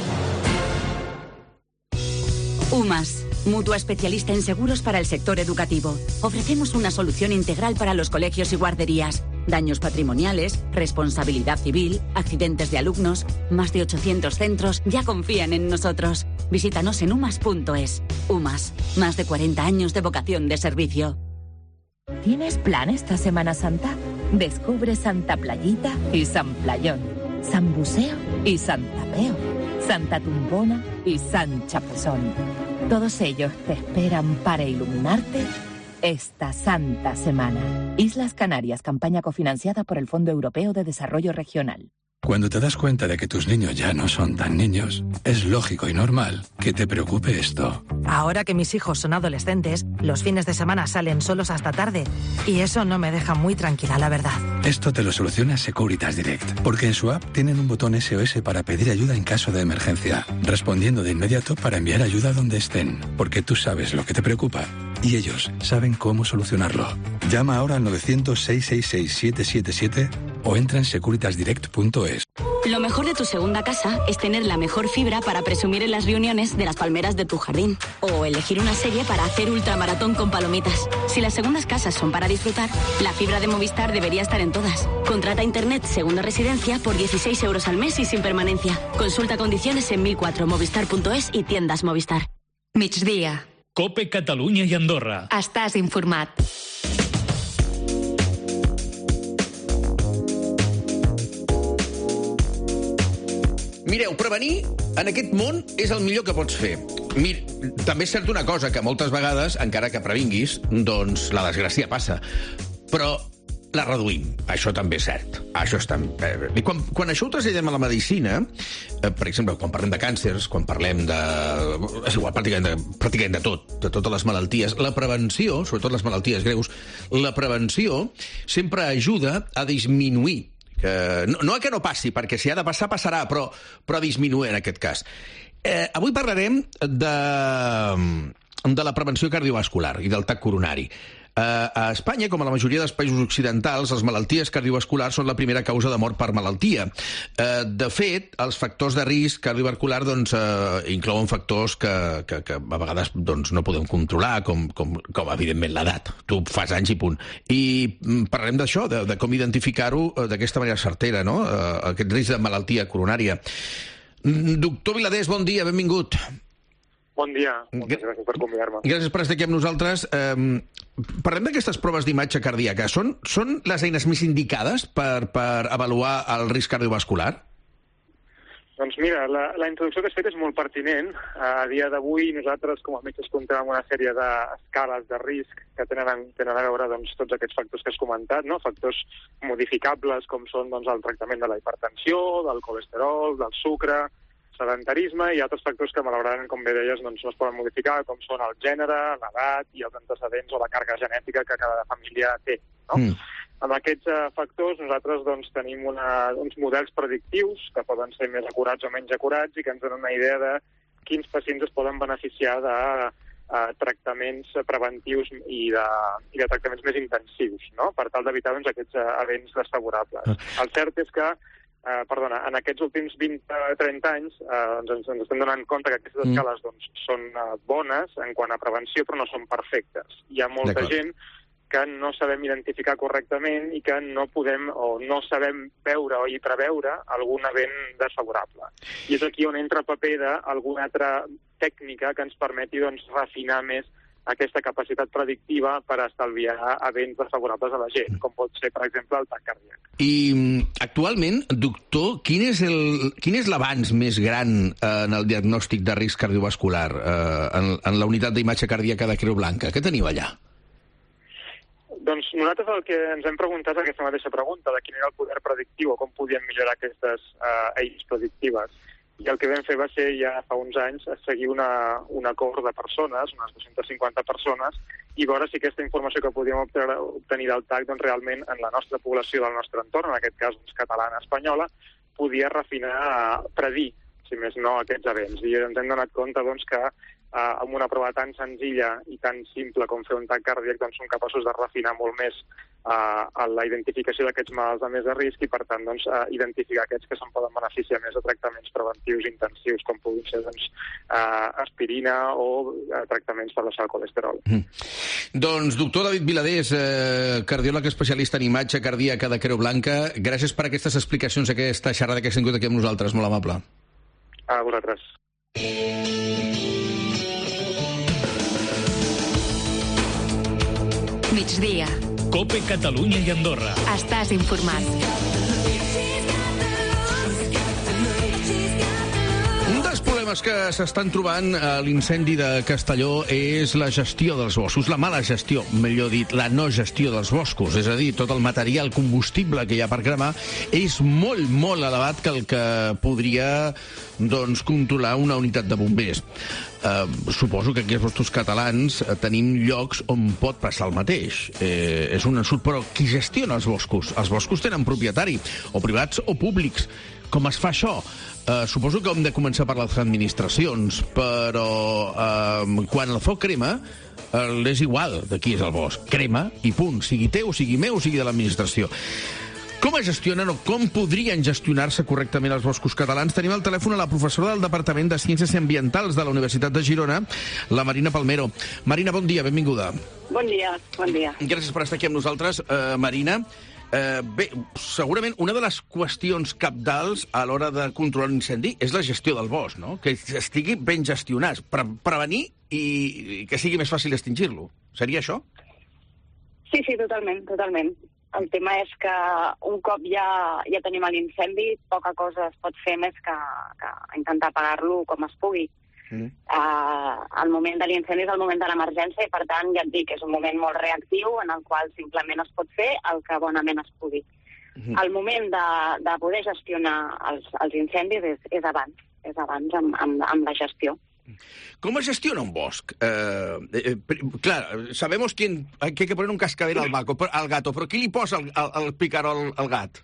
UMAS, mutua especialista en seguros para el sector educativo. Ofrecemos una solución integral para los colegios y guarderías. Daños patrimoniales, responsabilidad civil, accidentes de alumnos. Más de ochocientos centros ya confían en nosotros. Visítanos en umas punto es. UMAS, más de cuarenta años de vocación de servicio. ¿Tienes plan esta Semana Santa? Descubre Santa Playita y San Playón, San Buceo y San Tapeo, Santa Tumbona y San Chapuzón. Todos ellos te esperan para iluminarte esta Santa Semana. Islas Canarias, campaña cofinanciada por el Fondo Europeo de Desarrollo Regional. Cuando te das cuenta de que tus niños ya no son tan niños, es lógico y normal que te preocupe esto. Ahora que mis hijos son adolescentes, los fines de semana salen solos hasta tarde y eso no me deja muy tranquila, la verdad. Esto te lo soluciona Securitas Direct, porque en su app tienen un botón S O S para pedir ayuda en caso de emergencia, respondiendo de inmediato para enviar ayuda donde estén, porque tú sabes lo que te preocupa y ellos saben cómo solucionarlo. Llama ahora al novecientos, seiscientos sesenta y seis, setecientos setenta y siete o entra en securitas direct punto es. Lo mejor de tu segunda casa es tener la mejor fibra para presumir en las reuniones de las palmeras de tu jardín. O elegir una serie para hacer ultramaratón con palomitas. Si las segundas casas son para disfrutar, la fibra de Movistar debería estar en todas. Contrata Internet Segunda Residencia por dieciséis euros al mes y sin permanencia. Consulta condiciones en mil cuatro movistar punto es y tiendas Movistar. Migdia. Cope Catalunya i Andorra. Estàs informat. Mireu, prevenir en aquest món és el millor que pots fer. Mir, també és cert una cosa, que moltes vegades, encara que previnguis, doncs la desgràcia passa. Però la reduïm. Això també és cert. Això està... I quan, quan això ho traslladem a la medicina, eh, per exemple, quan parlem de càncers, quan parlem de... És igual, pràcticament de, pràcticament de tot, de totes les malalties, la prevenció, sobretot les malalties greus, la prevenció sempre ajuda a disminuir que no, no que no passi, perquè si ha de passar, passarà, però, però disminuir en aquest cas. Eh, avui parlarem de, de la prevenció cardiovascular i del tac coronari. Eh, a Espanya, com a la majoria dels països occidentals, les malalties cardiovasculars són la primera causa de mort per malaltia. Eh, de fet, els factors de risc cardiovascular doncs, eh, inclouen factors que, que, que a vegades doncs, no podem controlar, com, com, com evidentment l'edat. Tu fas anys i punt. I parlarem d'això, de, de com identificar-ho d'aquesta manera certera, no? Eh, aquest risc de malaltia coronària. Doctor Viladés, bon dia, benvingut. Bon dia, moltes gràcies per convidar-me. Gràcies per estar aquí amb nosaltres. Eh, parlem d'aquestes proves d'imatge cardíaca. Són, són les eines més indicades per, per avaluar el risc cardiovascular? Doncs mira, la, la introducció que has fet és molt pertinent. A dia d'avui nosaltres com a metges comptem amb una sèrie d'escales de risc que tenen, tenen a veure doncs, tots aquests factors que has comentat, no? Factors modificables com són doncs, el tractament de la hipertensió, del colesterol, del sucre, sedentarisme i altres factors que, malauradament, com bé deies, doncs, no es poden modificar, com són el gènere, l'edat i els antecedents o la càrrega genètica que cada família té. No? Mm. Amb aquests uh, factors nosaltres doncs, tenim una, uns models predictius que poden ser més acurats o menys acurats i que ens donen una idea de quins pacients es poden beneficiar de uh, tractaments preventius i de, i de tractaments més intensius, no? Per tal d'evitar doncs, aquests uh, events desfavorables. Mm. El cert és que Uh, perdona, en aquests últims vint a trenta anys uh, ens, ens estem donant compte que aquestes escales doncs, són uh, bones en quant a prevenció, però no són perfectes. Hi ha molta gent que no sabem identificar correctament i que no podem o no sabem veure o i preveure algun event desfavorable. I és aquí on entra el paper d'alguna altra tècnica que ens permeti doncs, refinar més aquesta capacitat predictiva per estalviar events desfavorables a la gent, com pot ser, per exemple, el tac cardíac. I actualment, doctor, quin és el, quin és l'avanç més gran en el diagnòstic de risc cardiovascular eh, en, en la unitat d'imatge cardíaca de Creu Blanca? Què teniu allà? Doncs nosaltres el que ens hem preguntat és aquesta mateixa pregunta, de quin era el poder predictiu o com podíem millorar aquestes eh, eines predictives. I el que vam fer va ser, ja fa uns anys, seguir una, una cohort de persones, unes dues-centes cinquanta persones, i veure si aquesta informació que podíem obtenir del tac doncs, realment en la nostra població del nostre entorn, en aquest cas doncs, catalana, espanyola, podia refinar, predir si més no, aquests events. I ens hem donat compte doncs, que eh, amb una prova tan senzilla i tan simple com fer un tac cardíac doncs, són capaços de refinar molt més eh, la identificació d'aquests malalts de més de risc i, per tant, doncs, eh, identificar aquests que se'n poden beneficiar més de tractaments preventius intensius, com puguin ser doncs, eh, aspirina o eh, tractaments per baixar el colesterol. Mm. Doncs, doctor David Viladés, eh, cardiòleg especialista en imatge cardíaca de Creu Blanca, gràcies per aquestes explicacions, aquesta xerrada que has tingut aquí amb nosaltres, molt amable. A vosaltres. Migdia. Cope Catalunya i Andorra. Estàs informat. Un dels problemes que s'estan trobant a l'incendi de Castelló és la gestió dels boscos, la mala gestió, millor dit, la no gestió dels boscos. És a dir, tot el material combustible que hi ha per cremar és molt, molt elevat que el que podria doncs, controlar una unitat de bombers. Uh, suposo que aquí als boscos catalans uh, tenim llocs on pot passar el mateix. Eh, és un ensurt, però qui gestiona els boscos? Els boscos tenen propietari, o privats o públics. Com es fa això? Uh, suposo que hem de començar per les administracions, però uh, quan el foc crema, uh, és igual de qui és el bosc. Crema i punt, sigui teu, sigui meu, sigui de l'administració. Com es gestionen o com podrien gestionar-se correctament els boscos catalans? Tenim al telèfon a la professora del Departament de Ciències Ambientals de la Universitat de Girona, la Marina Palmero. Marina, bon dia, benvinguda. Bon dia, bon dia. Gràcies per estar aquí amb nosaltres, uh, Marina. Uh, bé, segurament una de les qüestions cabdals a l'hora de controlar l'incendi és la gestió del bosc, no? Que estigui ben gestionat, pre prevenir i, i que sigui més fàcil extingir-lo. Seria això? Sí, sí, totalment, totalment. El tema és que un cop ja, ja tenim l'incendi, poca cosa es pot fer més que, que intentar apagar-lo com es pugui. Mm. Uh, el moment de l'incendi és el moment de l'emergència i, per tant, ja et dic, és un moment molt reactiu en el qual simplement es pot fer el que bonament es pugui. Mm. El moment de, de poder gestionar els, els incendis és, és abans, és abans amb, amb, amb la gestió. ¿Cómo se gestiona un bosque? Eh, eh, claro, sabemos quién, que hay que poner un cascabel al, vaco, al gato, però qui li posa el, el, el picaró al, al gat?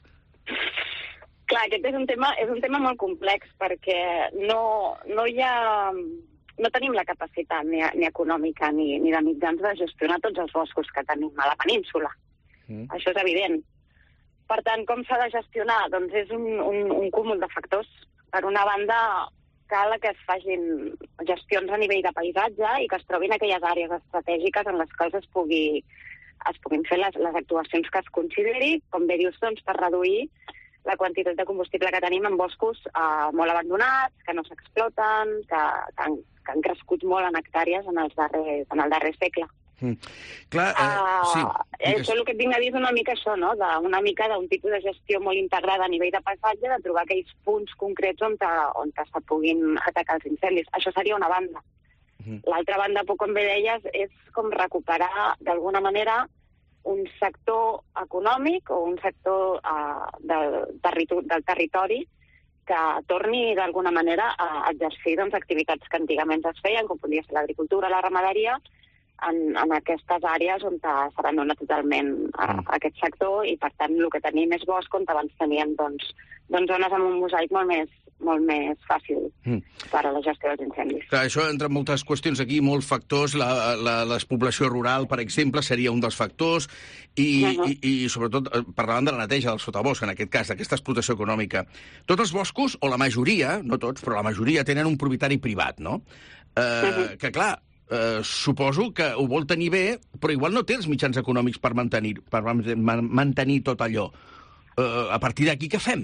Clar, aquest és un tema, és un tema molt complex perquè no, no hi ha... No tenim la capacitat ni, ni econòmica ni, ni de mitjans de gestionar tots els boscos que tenim a la península. Mm. Això és evident. Per tant, com s'ha de gestionar? Doncs és un, un, un cúmul de factors. Per una banda, cal que es facin gestions a nivell de paisatge i que es trobin aquelles àrees estratègiques en les quals es, pugui, es puguin fer les, les actuacions que es consideri, com bé dius, doncs, per reduir la quantitat de combustible que tenim en boscos eh, molt abandonats, que no s'exploten, que, que, han, que han crescut molt en hectàrees en, els darrers, en el darrer segle. Mm. Clar, eh, sí. Uh, això el que et vinc a dir és una mica això, no? De, una mica d'un tipus de gestió molt integrada a nivell de paisatge, de trobar aquells punts concrets on, te, on te se puguin atacar els incendis. Això seria una banda. Mm. L'altra banda, com bé deies, és com recuperar d'alguna manera un sector econòmic o un sector uh, del, territori, del territori que torni d'alguna manera a exercir doncs, activitats que antigament es feien, com podria ser l'agricultura, la ramaderia, En, en aquestes àrees on s'abandona totalment a, a aquest sector i, per tant, el que tenim és bosc on abans teníem doncs, doncs zones amb un mosaic molt més, molt més fàcil mm. per a la gestió dels incendis. Clar, això entra en moltes qüestions aquí, molts factors. La, la, la despoblació rural, per exemple, seria un dels factors i, uh -huh. i, i sobretot, parlàvem de la neteja del sotabosc, en aquest cas, d'aquesta explotació econòmica. Tots els boscos, o la majoria, no tots, però la majoria, tenen un propietari privat, no? Eh, uh -huh. Que, clar, Uh, suposo que ho vol tenir bé, però igual no té els mitjans econòmics per mantenir, per man mantenir tot allò. Uh, a partir d'aquí, què fem?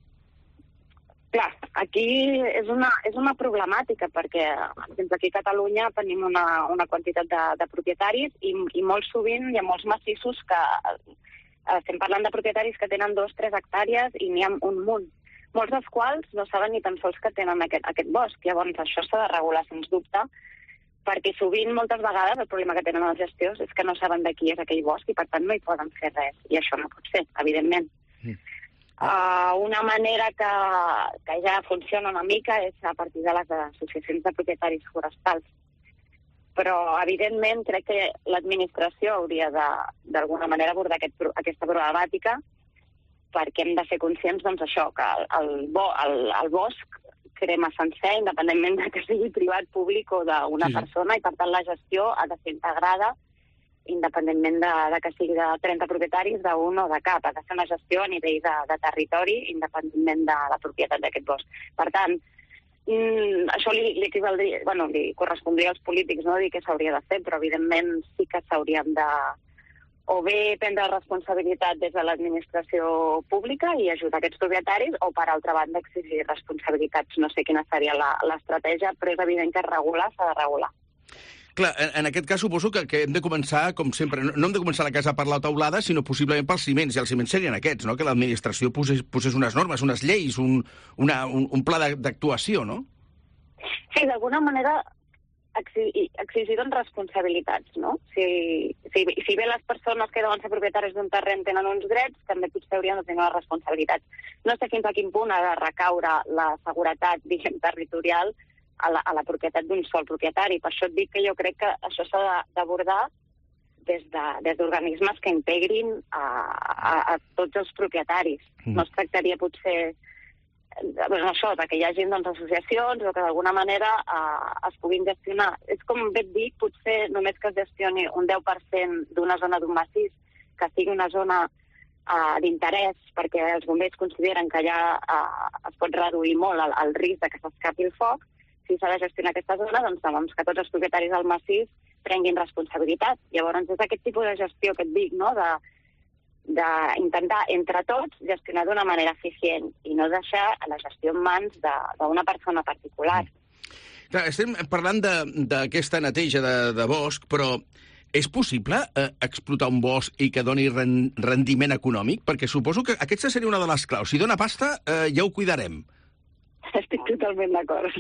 Clar, aquí és una, és una problemàtica, perquè, per exemple, aquí a Catalunya tenim una, una quantitat de, de propietaris i, i molt sovint hi ha molts massissos que... Estem parlant de propietaris que tenen dos o tres hectàrees i n'hi ha un munt. Molts dels quals no saben ni tan sols que tenen aquest, aquest bosc. Llavors, això s'ha de regular, sens dubte, perquè sovint, moltes vegades, el problema que tenen els gestors és que no saben de qui és aquell bosc i, per tant, no hi poden fer res. I això no pot ser, evidentment. Mm. Uh, una manera que, que ja funciona una mica és a partir de les associacions de propietaris forestals. Però, evidentment, crec que l'administració hauria d'alguna manera abordar aquest, aquesta problemàtica perquè hem de ser conscients, doncs, això, que el, el, bo, el, el bosc crema sencer, independentment de que sigui privat, públic o d'una Sí, sí. persona, i per tant la gestió ha de ser integrada independentment de, de que sigui de trenta propietaris, d'un o de cap. Ha de ser una gestió a nivell de, de territori, independentment de la propietat d'aquest bosc. Per tant, mm, això li, li, equivaldria, bueno, li correspondria als polítics, no dir què s'hauria de fer, però evidentment sí que s'haurien de o bé prendre responsabilitat des de l'administració pública i ajudar aquests propietaris, o per altra banda exigir responsabilitats. No sé quina seria la- l'estratègia, però és evident que regular s'ha de regular. Clar, en, en aquest cas suposo que, que hem de començar, com sempre, no, no hem de començar la casa per la teulada, sinó possiblement pels ciments, i els ciments serien aquests, no? Que l'administració posés, posés unes normes, unes lleis, un, una, un, un pla de- d'actuació, no? Sí, d'alguna manera exigir, exigir doncs, responsabilitats, no? Si, si, si bé les persones que deuen ser propietaris d'un terreny tenen uns drets, també potser haurien de tenir les responsabilitats. No sé fins a quin punt ha de recaure la seguretat, diguem, territorial a la, a la propietat d'un sol propietari. Per això et dic que jo crec que això s'ha de- d'abordar des de, des d'organismes que integrin a, a, a tots els propietaris. Mm. No es tractaria potser doncs això, que hi hagi doncs, associacions o que d'alguna manera eh, es puguin gestionar. És com bé et dic, potser només que es gestioni un deu per cent d'una zona d'un massís, que sigui una zona eh, d'interès, perquè els bombers consideren que allà eh, es pot reduir molt el, el risc de que s'escapi el foc. Si s'ha de gestionar aquesta zona, doncs, doncs que tots els propietaris del massís prenguin responsabilitat. Llavors és aquest tipus de gestió que et dic, no?, de d'intentar entre tots gestionar d'una manera eficient i no deixar la gestió en mans d'una persona particular. Clar, estem parlant de- d'aquesta neteja de, de bosc, però és possible eh, explotar un bosc i que doni ren, rendiment econòmic? Perquè suposo que aquesta seria una de les claus. Si dona pasta, eh, ja ho cuidarem. Estic totalment d'acord.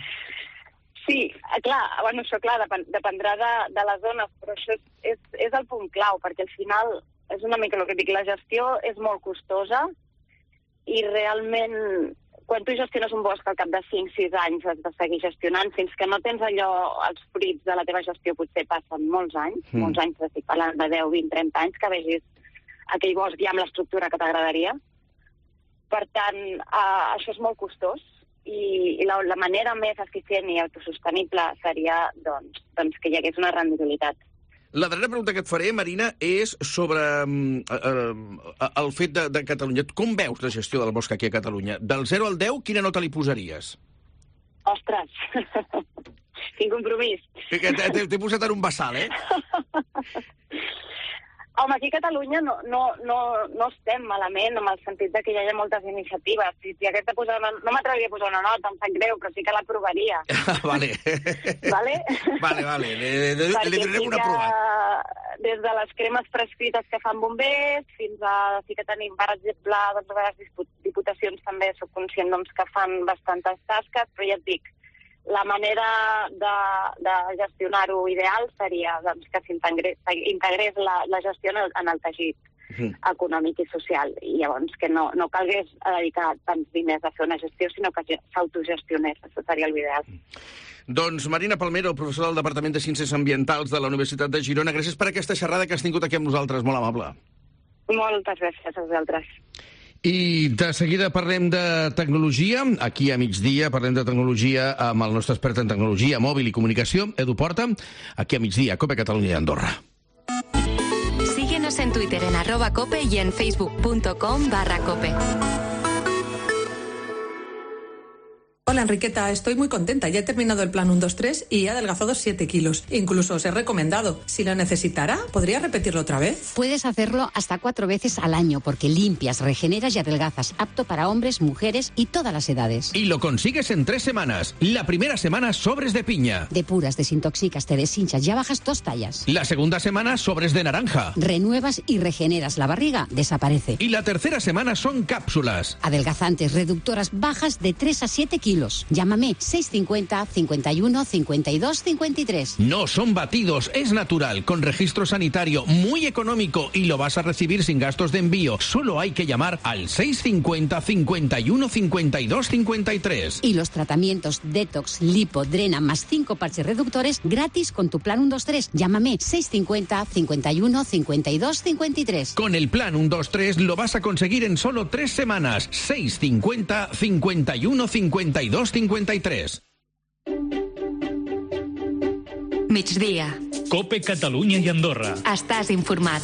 Sí, clar, bueno, això clar, depen, dependrà de, de les zones, però això és, és, és el punt clau, perquè al final és una mica el que dic, la gestió és molt costosa i realment quan tu gestiones un bosc al cap de cinc sis anys has de seguir gestionant fins que no tens allò, els fruits de la teva gestió potser passen molts anys, Mm. molts anys, estic parlant de deu, vint, trenta anys, que vegis aquell bosc ja amb l'estructura que t'agradaria. Per tant, eh, això és molt costós i, i la, la manera més eficient i autosostenible seria doncs, doncs que hi hagués una rendibilitat. La darrera pregunta que et faré, Marina, és sobre mm, eh, el fet de, de Catalunya. Com veus la gestió del bosc aquí a Catalunya? Del zero al deu, quina nota li posaries? Ostres, quin compromís. Que, que t'he t'he posat en un bassal, eh? Home, aquí a Catalunya no, no, no, no estem malament, en el sentit de que hi ha moltes iniciatives. Si, si hagués de posar una, no m'atreviria a posar una nota, em sap greu, però sí que l'aprovaria. vale. Vale? Vale, vale. Le, le, Perquè le donarem sí una que, prova. des de les cremes prescrites que fan bombers, fins a sí que tenim, per exemple, doncs, les dispu- diputacions també soc conscient doncs, que fan bastantes tasques, però ja et dic, la manera de, de gestionar-ho ideal seria doncs, que s'integrés integrés la, la gestió en el, en el teixit Mm. econòmic i social, i llavors que no, no calgués dedicar tants diners a fer una gestió, sinó que ge- s'autogestionés. Això seria l'ideal. Doncs Marina Palmero, professora del Departament de Ciències Ambientals de la Universitat de Girona, gràcies per aquesta xerrada que has tingut aquí amb nosaltres, molt amable. Moltes gràcies a vosaltres. I de seguida parlem de tecnologia. Aquí a migdia parlem de tecnologia amb el nostre expert en tecnologia, mòbil i comunicació, Edu Porta, aquí a migdia, Cope Catalunya i Andorra. Síguenos en Twitter en arroba cope y en facebook.com barra cope. Hola Enriqueta, estoy muy contenta. Ya he terminado el plan uno dos tres y he adelgazado siete kilos. Incluso os he recomendado. Si lo necesitara, ¿podría repetirlo otra vez? Puedes hacerlo hasta cuatro veces al año porque limpias, regeneras y adelgazas. Apto para hombres, mujeres y todas las edades. Y lo consigues en tres semanas. La primera semana, sobres de piña. Depuras, desintoxicas, te deshinchas, ya bajas dos tallas. La segunda semana, sobres de naranja. Renuevas y regeneras. La barriga desaparece. Y la tercera semana son cápsulas. Adelgazantes, reductoras, bajas de tres a siete kilos. Llámame seis cincuenta, cincuenta y uno, cincuenta y dos, cincuenta y tres. No son batidos, es natural, con registro sanitario, muy económico y lo vas a recibir sin gastos de envío. Solo hay que llamar al seis cincuenta, cincuenta y uno, cincuenta y dos, cincuenta y tres. Y los tratamientos Detox, Lipo, Drena más cinco parches reductores gratis con tu plan uno dos tres. Llámame seis cincuenta, cincuenta y uno, cincuenta y dos, cincuenta y tres. Con el plan uno dos tres lo vas a conseguir en solo tres semanas. seis cincuenta, cincuenta y uno, cincuenta y dos. dos cincuenta y tres. Migdia. Cope Catalunya i Andorra. Estàs informat.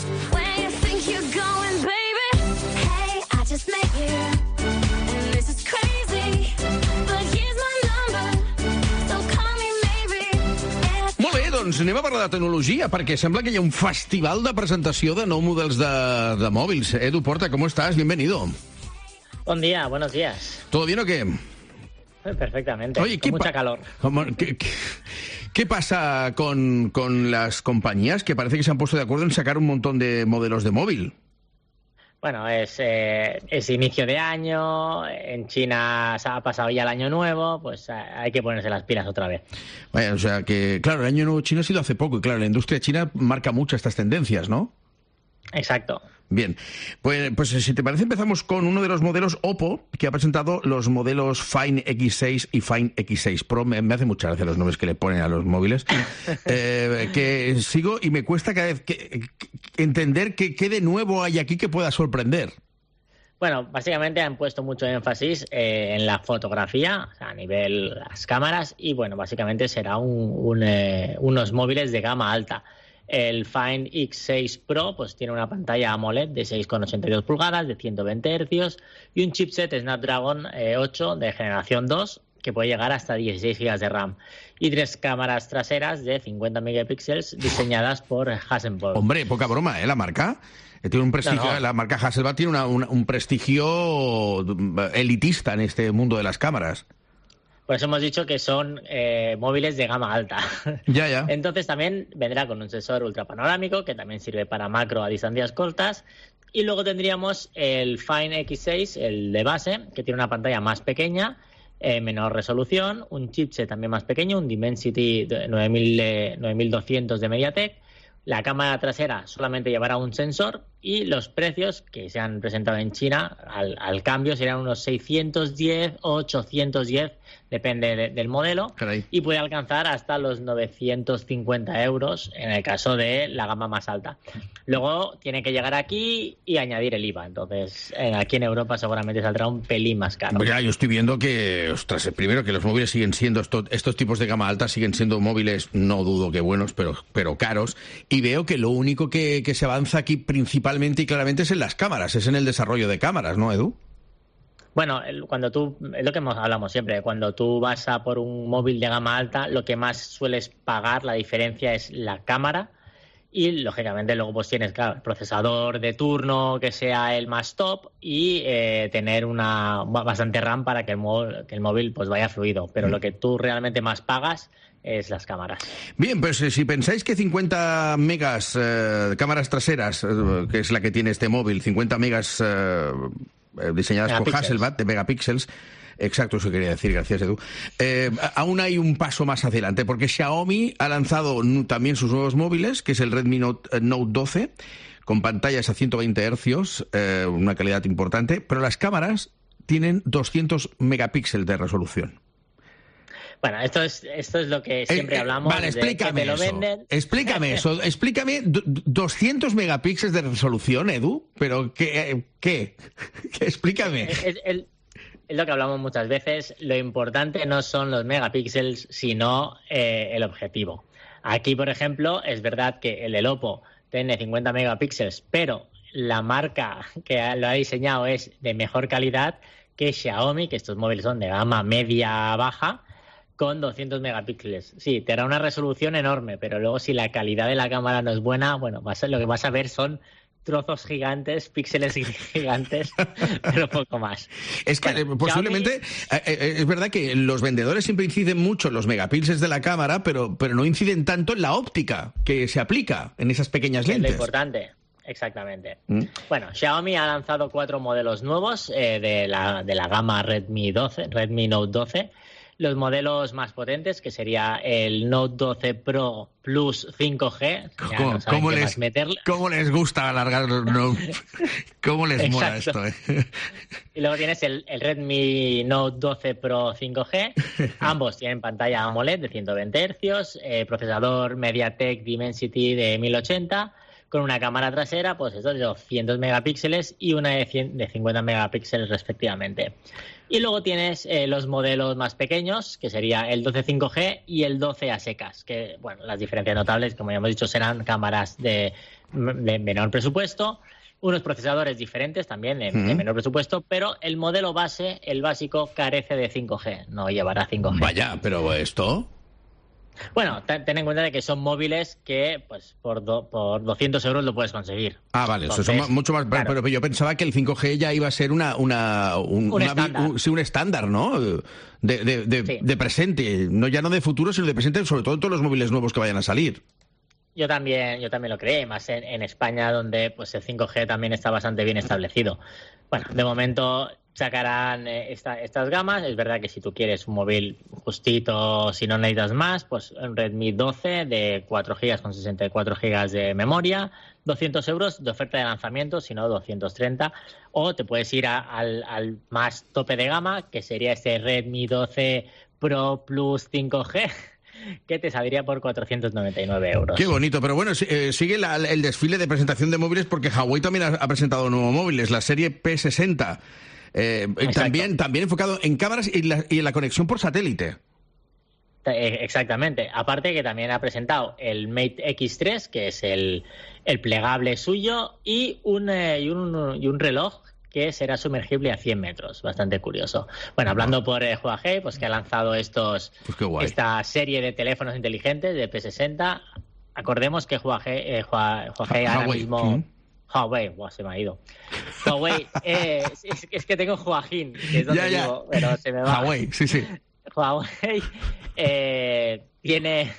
Molt bé, doncs anem a parlar de tecnologia, perquè sembla que hi ha un festival de presentació de nou models de, de mòbils. Edu Porta, ¿cómo estás? Bienvenido. Buen día, buenos días. ¿Todo bien o qué? Perfectamente, Oye, con mucha calor. ¿Cómo, qué, qué, ¿Qué pasa con, con las compañías que parece que se han puesto de acuerdo en sacar un montón de modelos de móvil? Bueno, es, eh, es inicio de año, en China se ha pasado ya el año nuevo, pues eh, hay que ponerse las pilas otra vez. Vaya, o sea que, claro, el año nuevo chino ha sido hace poco y claro, la industria china marca mucho estas tendencias, ¿no? Exacto. Bien, pues, pues si te parece empezamos con uno de los modelos Oppo que ha presentado los modelos Find X seis y Find X seis Pro. Me, me hace mucha gracia los nombres que le ponen a los móviles, eh, que sigo y me cuesta cada vez que, que entender qué que de nuevo hay aquí que pueda sorprender. Bueno, básicamente han puesto mucho énfasis eh, en la fotografía, o sea, a nivel las cámaras, y bueno, básicamente será un, un, eh, unos móviles de gama alta. El Find X seis Pro pues tiene una pantalla AMOLED de seis coma ochenta y dos pulgadas, de ciento veinte hercios, y un chipset Snapdragon eh, ocho de generación dos, que puede llegar hasta dieciséis gigas de RAM. Y tres cámaras traseras de cincuenta megapíxeles diseñadas por Hasselblad. Hombre, poca broma, ¿eh? La marca tiene un prestigio, no, no. La marca Hasselblad tiene una, una, un prestigio elitista en este mundo de las cámaras. Por eso hemos dicho que son eh, móviles de gama alta. Ya, ya. Entonces también vendrá con un sensor ultrapanorámico, que también sirve para macro a distancias cortas. Y luego tendríamos el Find X seis, el de base, que tiene una pantalla más pequeña, eh, menor resolución, un chipset también más pequeño, un Dimensity nueve mil doscientos de MediaTek. La cámara trasera solamente llevará un sensor y los precios que se han presentado en China al, al cambio serían unos seiscientos diez o ochocientos diez, depende de, del modelo. Caray. Y puede alcanzar hasta los novecientos cincuenta euros en el caso de la gama más alta. Luego tiene que llegar aquí y añadir el I V A, entonces eh, aquí en Europa seguramente saldrá un pelín más caro. Pues ya, yo estoy viendo que, ostras, primero que los móviles siguen siendo, estos, estos tipos de gama alta siguen siendo móviles, no dudo que buenos, pero, pero caros, y veo que lo único que, que se avanza aquí principalmente y claramente es en las cámaras, es en el desarrollo de cámaras, ¿no, Edu? Bueno, cuando tú, es lo que hablamos siempre, cuando tú vas a por un móvil de gama alta, lo que más sueles pagar, la diferencia es la cámara y, lógicamente, luego pues tienes, claro, el procesador de turno que sea el más top y eh, tener una bastante RAM para que el, móvil, que el móvil pues vaya fluido, pero mm. lo que tú realmente más pagas es las cámaras. Bien, pues eh, si pensáis que cincuenta megas de eh, cámaras traseras, eh, que es la que tiene este móvil, cincuenta megas eh, diseñadas por Hasselblad de megapíxeles, exacto, eso quería decir, gracias Edu, eh, aún hay un paso más adelante, porque Xiaomi ha lanzado también sus nuevos móviles, que es el Redmi Note, Note doce, con pantallas a ciento veinte hercios, eh, una calidad importante, pero las cámaras tienen doscientos megapíxeles de resolución. Bueno, esto es esto es lo que siempre eh, hablamos. Vale, explícame de que te lo eso. Venden. Explícame eso. Explícame doscientos megapíxeles de resolución, Edu. Pero ¿qué? ¿Qué? Explícame. Es, es, es lo que hablamos muchas veces. Lo importante no son los megapíxeles, sino eh, el objetivo. Aquí, por ejemplo, es verdad que el del Oppo tiene cincuenta megapíxeles, pero la marca que lo ha diseñado es de mejor calidad que Xiaomi, que estos móviles son de gama media-baja, con doscientos megapíxeles. Sí, te hará una resolución enorme, pero luego si la calidad de la cámara no es buena, bueno, vas a, lo que vas a ver son trozos gigantes, píxeles gigantes, pero poco más. Es que bueno, posiblemente, Xiaomi... eh, es verdad que los vendedores siempre inciden mucho en los megapíxeles de la cámara, pero, pero no inciden tanto en la óptica que se aplica en esas pequeñas lentes. Es lo importante. Exactamente. ¿Mm? Bueno, Xiaomi ha lanzado cuatro modelos nuevos eh, de, la, de la gama Redmi doce, Redmi Note doce. Los modelos más potentes, que sería el Note doce Pro Plus cinco G. ¿Cómo, no ¿cómo, les, ¿Cómo les gusta alargar? No, ¿Cómo les mola esto? Eh? Y luego tienes el, el Redmi Note doce Pro cinco G. Ambos tienen pantalla AMOLED de ciento veinte hercios, eh, procesador MediaTek Dimensity de mil ochenta, con una cámara trasera, pues eso, de doscientos megapíxeles y una de, cien, de cincuenta megapíxeles respectivamente. Y luego tienes eh, los modelos más pequeños, que sería el doce cinco G y el doce a secas, que, bueno, las diferencias notables, como ya hemos dicho, serán cámaras de, de menor presupuesto, unos procesadores diferentes también de, uh-huh. de menor presupuesto, pero el modelo base, el básico, carece de cinco G, no llevará cinco G. Vaya, pero esto... Bueno, ten, ten en cuenta de que son móviles que pues por, do, por doscientos euros lo puedes conseguir. Ah, vale, Entonces, eso son mucho más... Claro. Pero yo pensaba que el cinco G ya iba a ser una... una un, un, una, estándar. Un, sí, un estándar, ¿no? De, de, de, sí. de presente, no ya no de futuro, sino de presente, sobre todo en todos los móviles nuevos que vayan a salir. Yo también, yo también lo creí, más en, en España, donde pues el cinco G también está bastante bien establecido. Bueno, de momento sacarán eh, esta, estas gamas. Es verdad que si tú quieres un móvil justito, si no necesitas más, pues un Redmi doce de cuatro gigas con sesenta y cuatro gigas de memoria, doscientos euros de oferta de lanzamiento, si no doscientos treinta, o te puedes ir a, al, al más tope de gama, que sería este Redmi doce Pro Plus cinco G, que te saldría por cuatrocientos noventa y nueve euros. Qué bonito, pero bueno, eh, sigue la, el desfile de presentación de móviles porque Huawei también ha, ha presentado nuevos móviles, la serie P sesenta. Eh, también, también enfocado en cámaras y, la, y en la conexión por satélite. Exactamente. Aparte que también ha presentado el Mate X tres, que es el, el plegable suyo, y un, eh, y, un, y un reloj que será sumergible a cien metros. Bastante curioso. Bueno, hablando por eh, Huawei, pues que ha lanzado estos pues esta serie de teléfonos inteligentes de P sesenta. Acordemos que Huawei, eh, Huawei, Huawei ahora Huawei. mismo... ¿Mm? Huawei, wow, se me ha ido. Huawei, eh, es, es que tengo Huajin, que es donde ya, ya. vivo, pero se me va. Huawei, sí, sí. Huawei eh, tiene,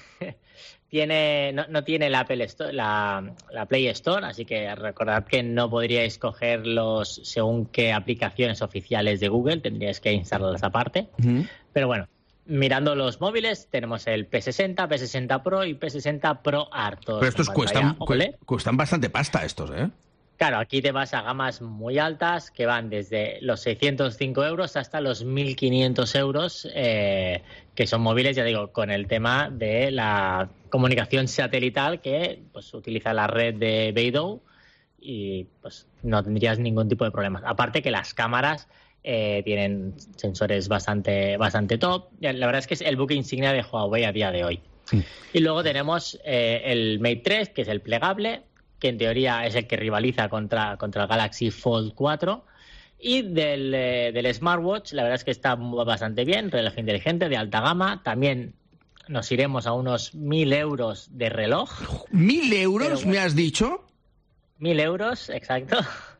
tiene no, no tiene la Apple Store, la, la Play Store, así que recordad que no podríais cogerlos según qué aplicaciones oficiales de Google, tendríais que instalarlas aparte. Uh-huh. Pero bueno, mirando los móviles, tenemos el P sesenta, P sesenta Pro y P sesenta Pro Art. Pero estos cuestan, cuestan bastante pasta estos, ¿eh? Claro, aquí te vas a gamas muy altas que van desde los seiscientos cinco euros hasta los mil quinientos euros, eh, que son móviles, ya digo, con el tema de la comunicación satelital que pues utiliza la red de Beidou y pues no tendrías ningún tipo de problemas. Aparte que las cámaras eh, tienen sensores bastante, bastante top. La verdad es que es el buque insignia de Huawei a día de hoy. Sí. Y luego tenemos eh, el Mate tres, que es el plegable, que en teoría es el que rivaliza contra, contra el Galaxy Fold cuatro. Y del, eh, del smartwatch, la verdad es que está bastante bien, reloj inteligente de alta gama. También nos iremos a unos mil euros de reloj. ¿Mil euros, Pero, bueno, me has dicho? Mil euros, exacto.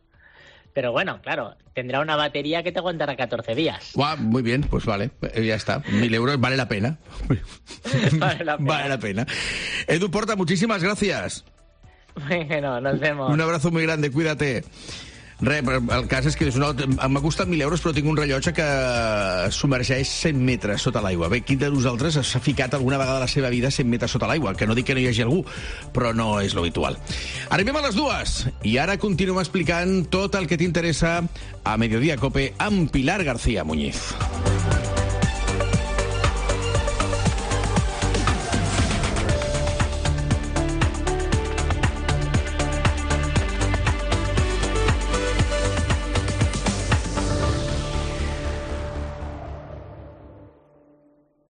Pero bueno, claro, tendrá una batería que te aguantará catorce días. Wow, muy bien, pues vale, ya está. Mil euros vale la pena. Vale la pena. Vale la pena. Edu Porta, muchísimas gracias. Bueno, nos vemos. Un abrazo muy grande, cuídate. Re, el cas és que és una... m'ha costat mil euros, però tinc un rellotge que submergeix cent metres sota l'aigua. Bé, qui de nosaltres s'ha ficat alguna vegada a la seva vida cent metres sota l'aigua? Que no dic que no hi hagi algú, però no és lo habitual. Arribem a les dues, i ara continuem explicant tot el que t'interessa a Mediodía Cope amb Pilar García Muñiz.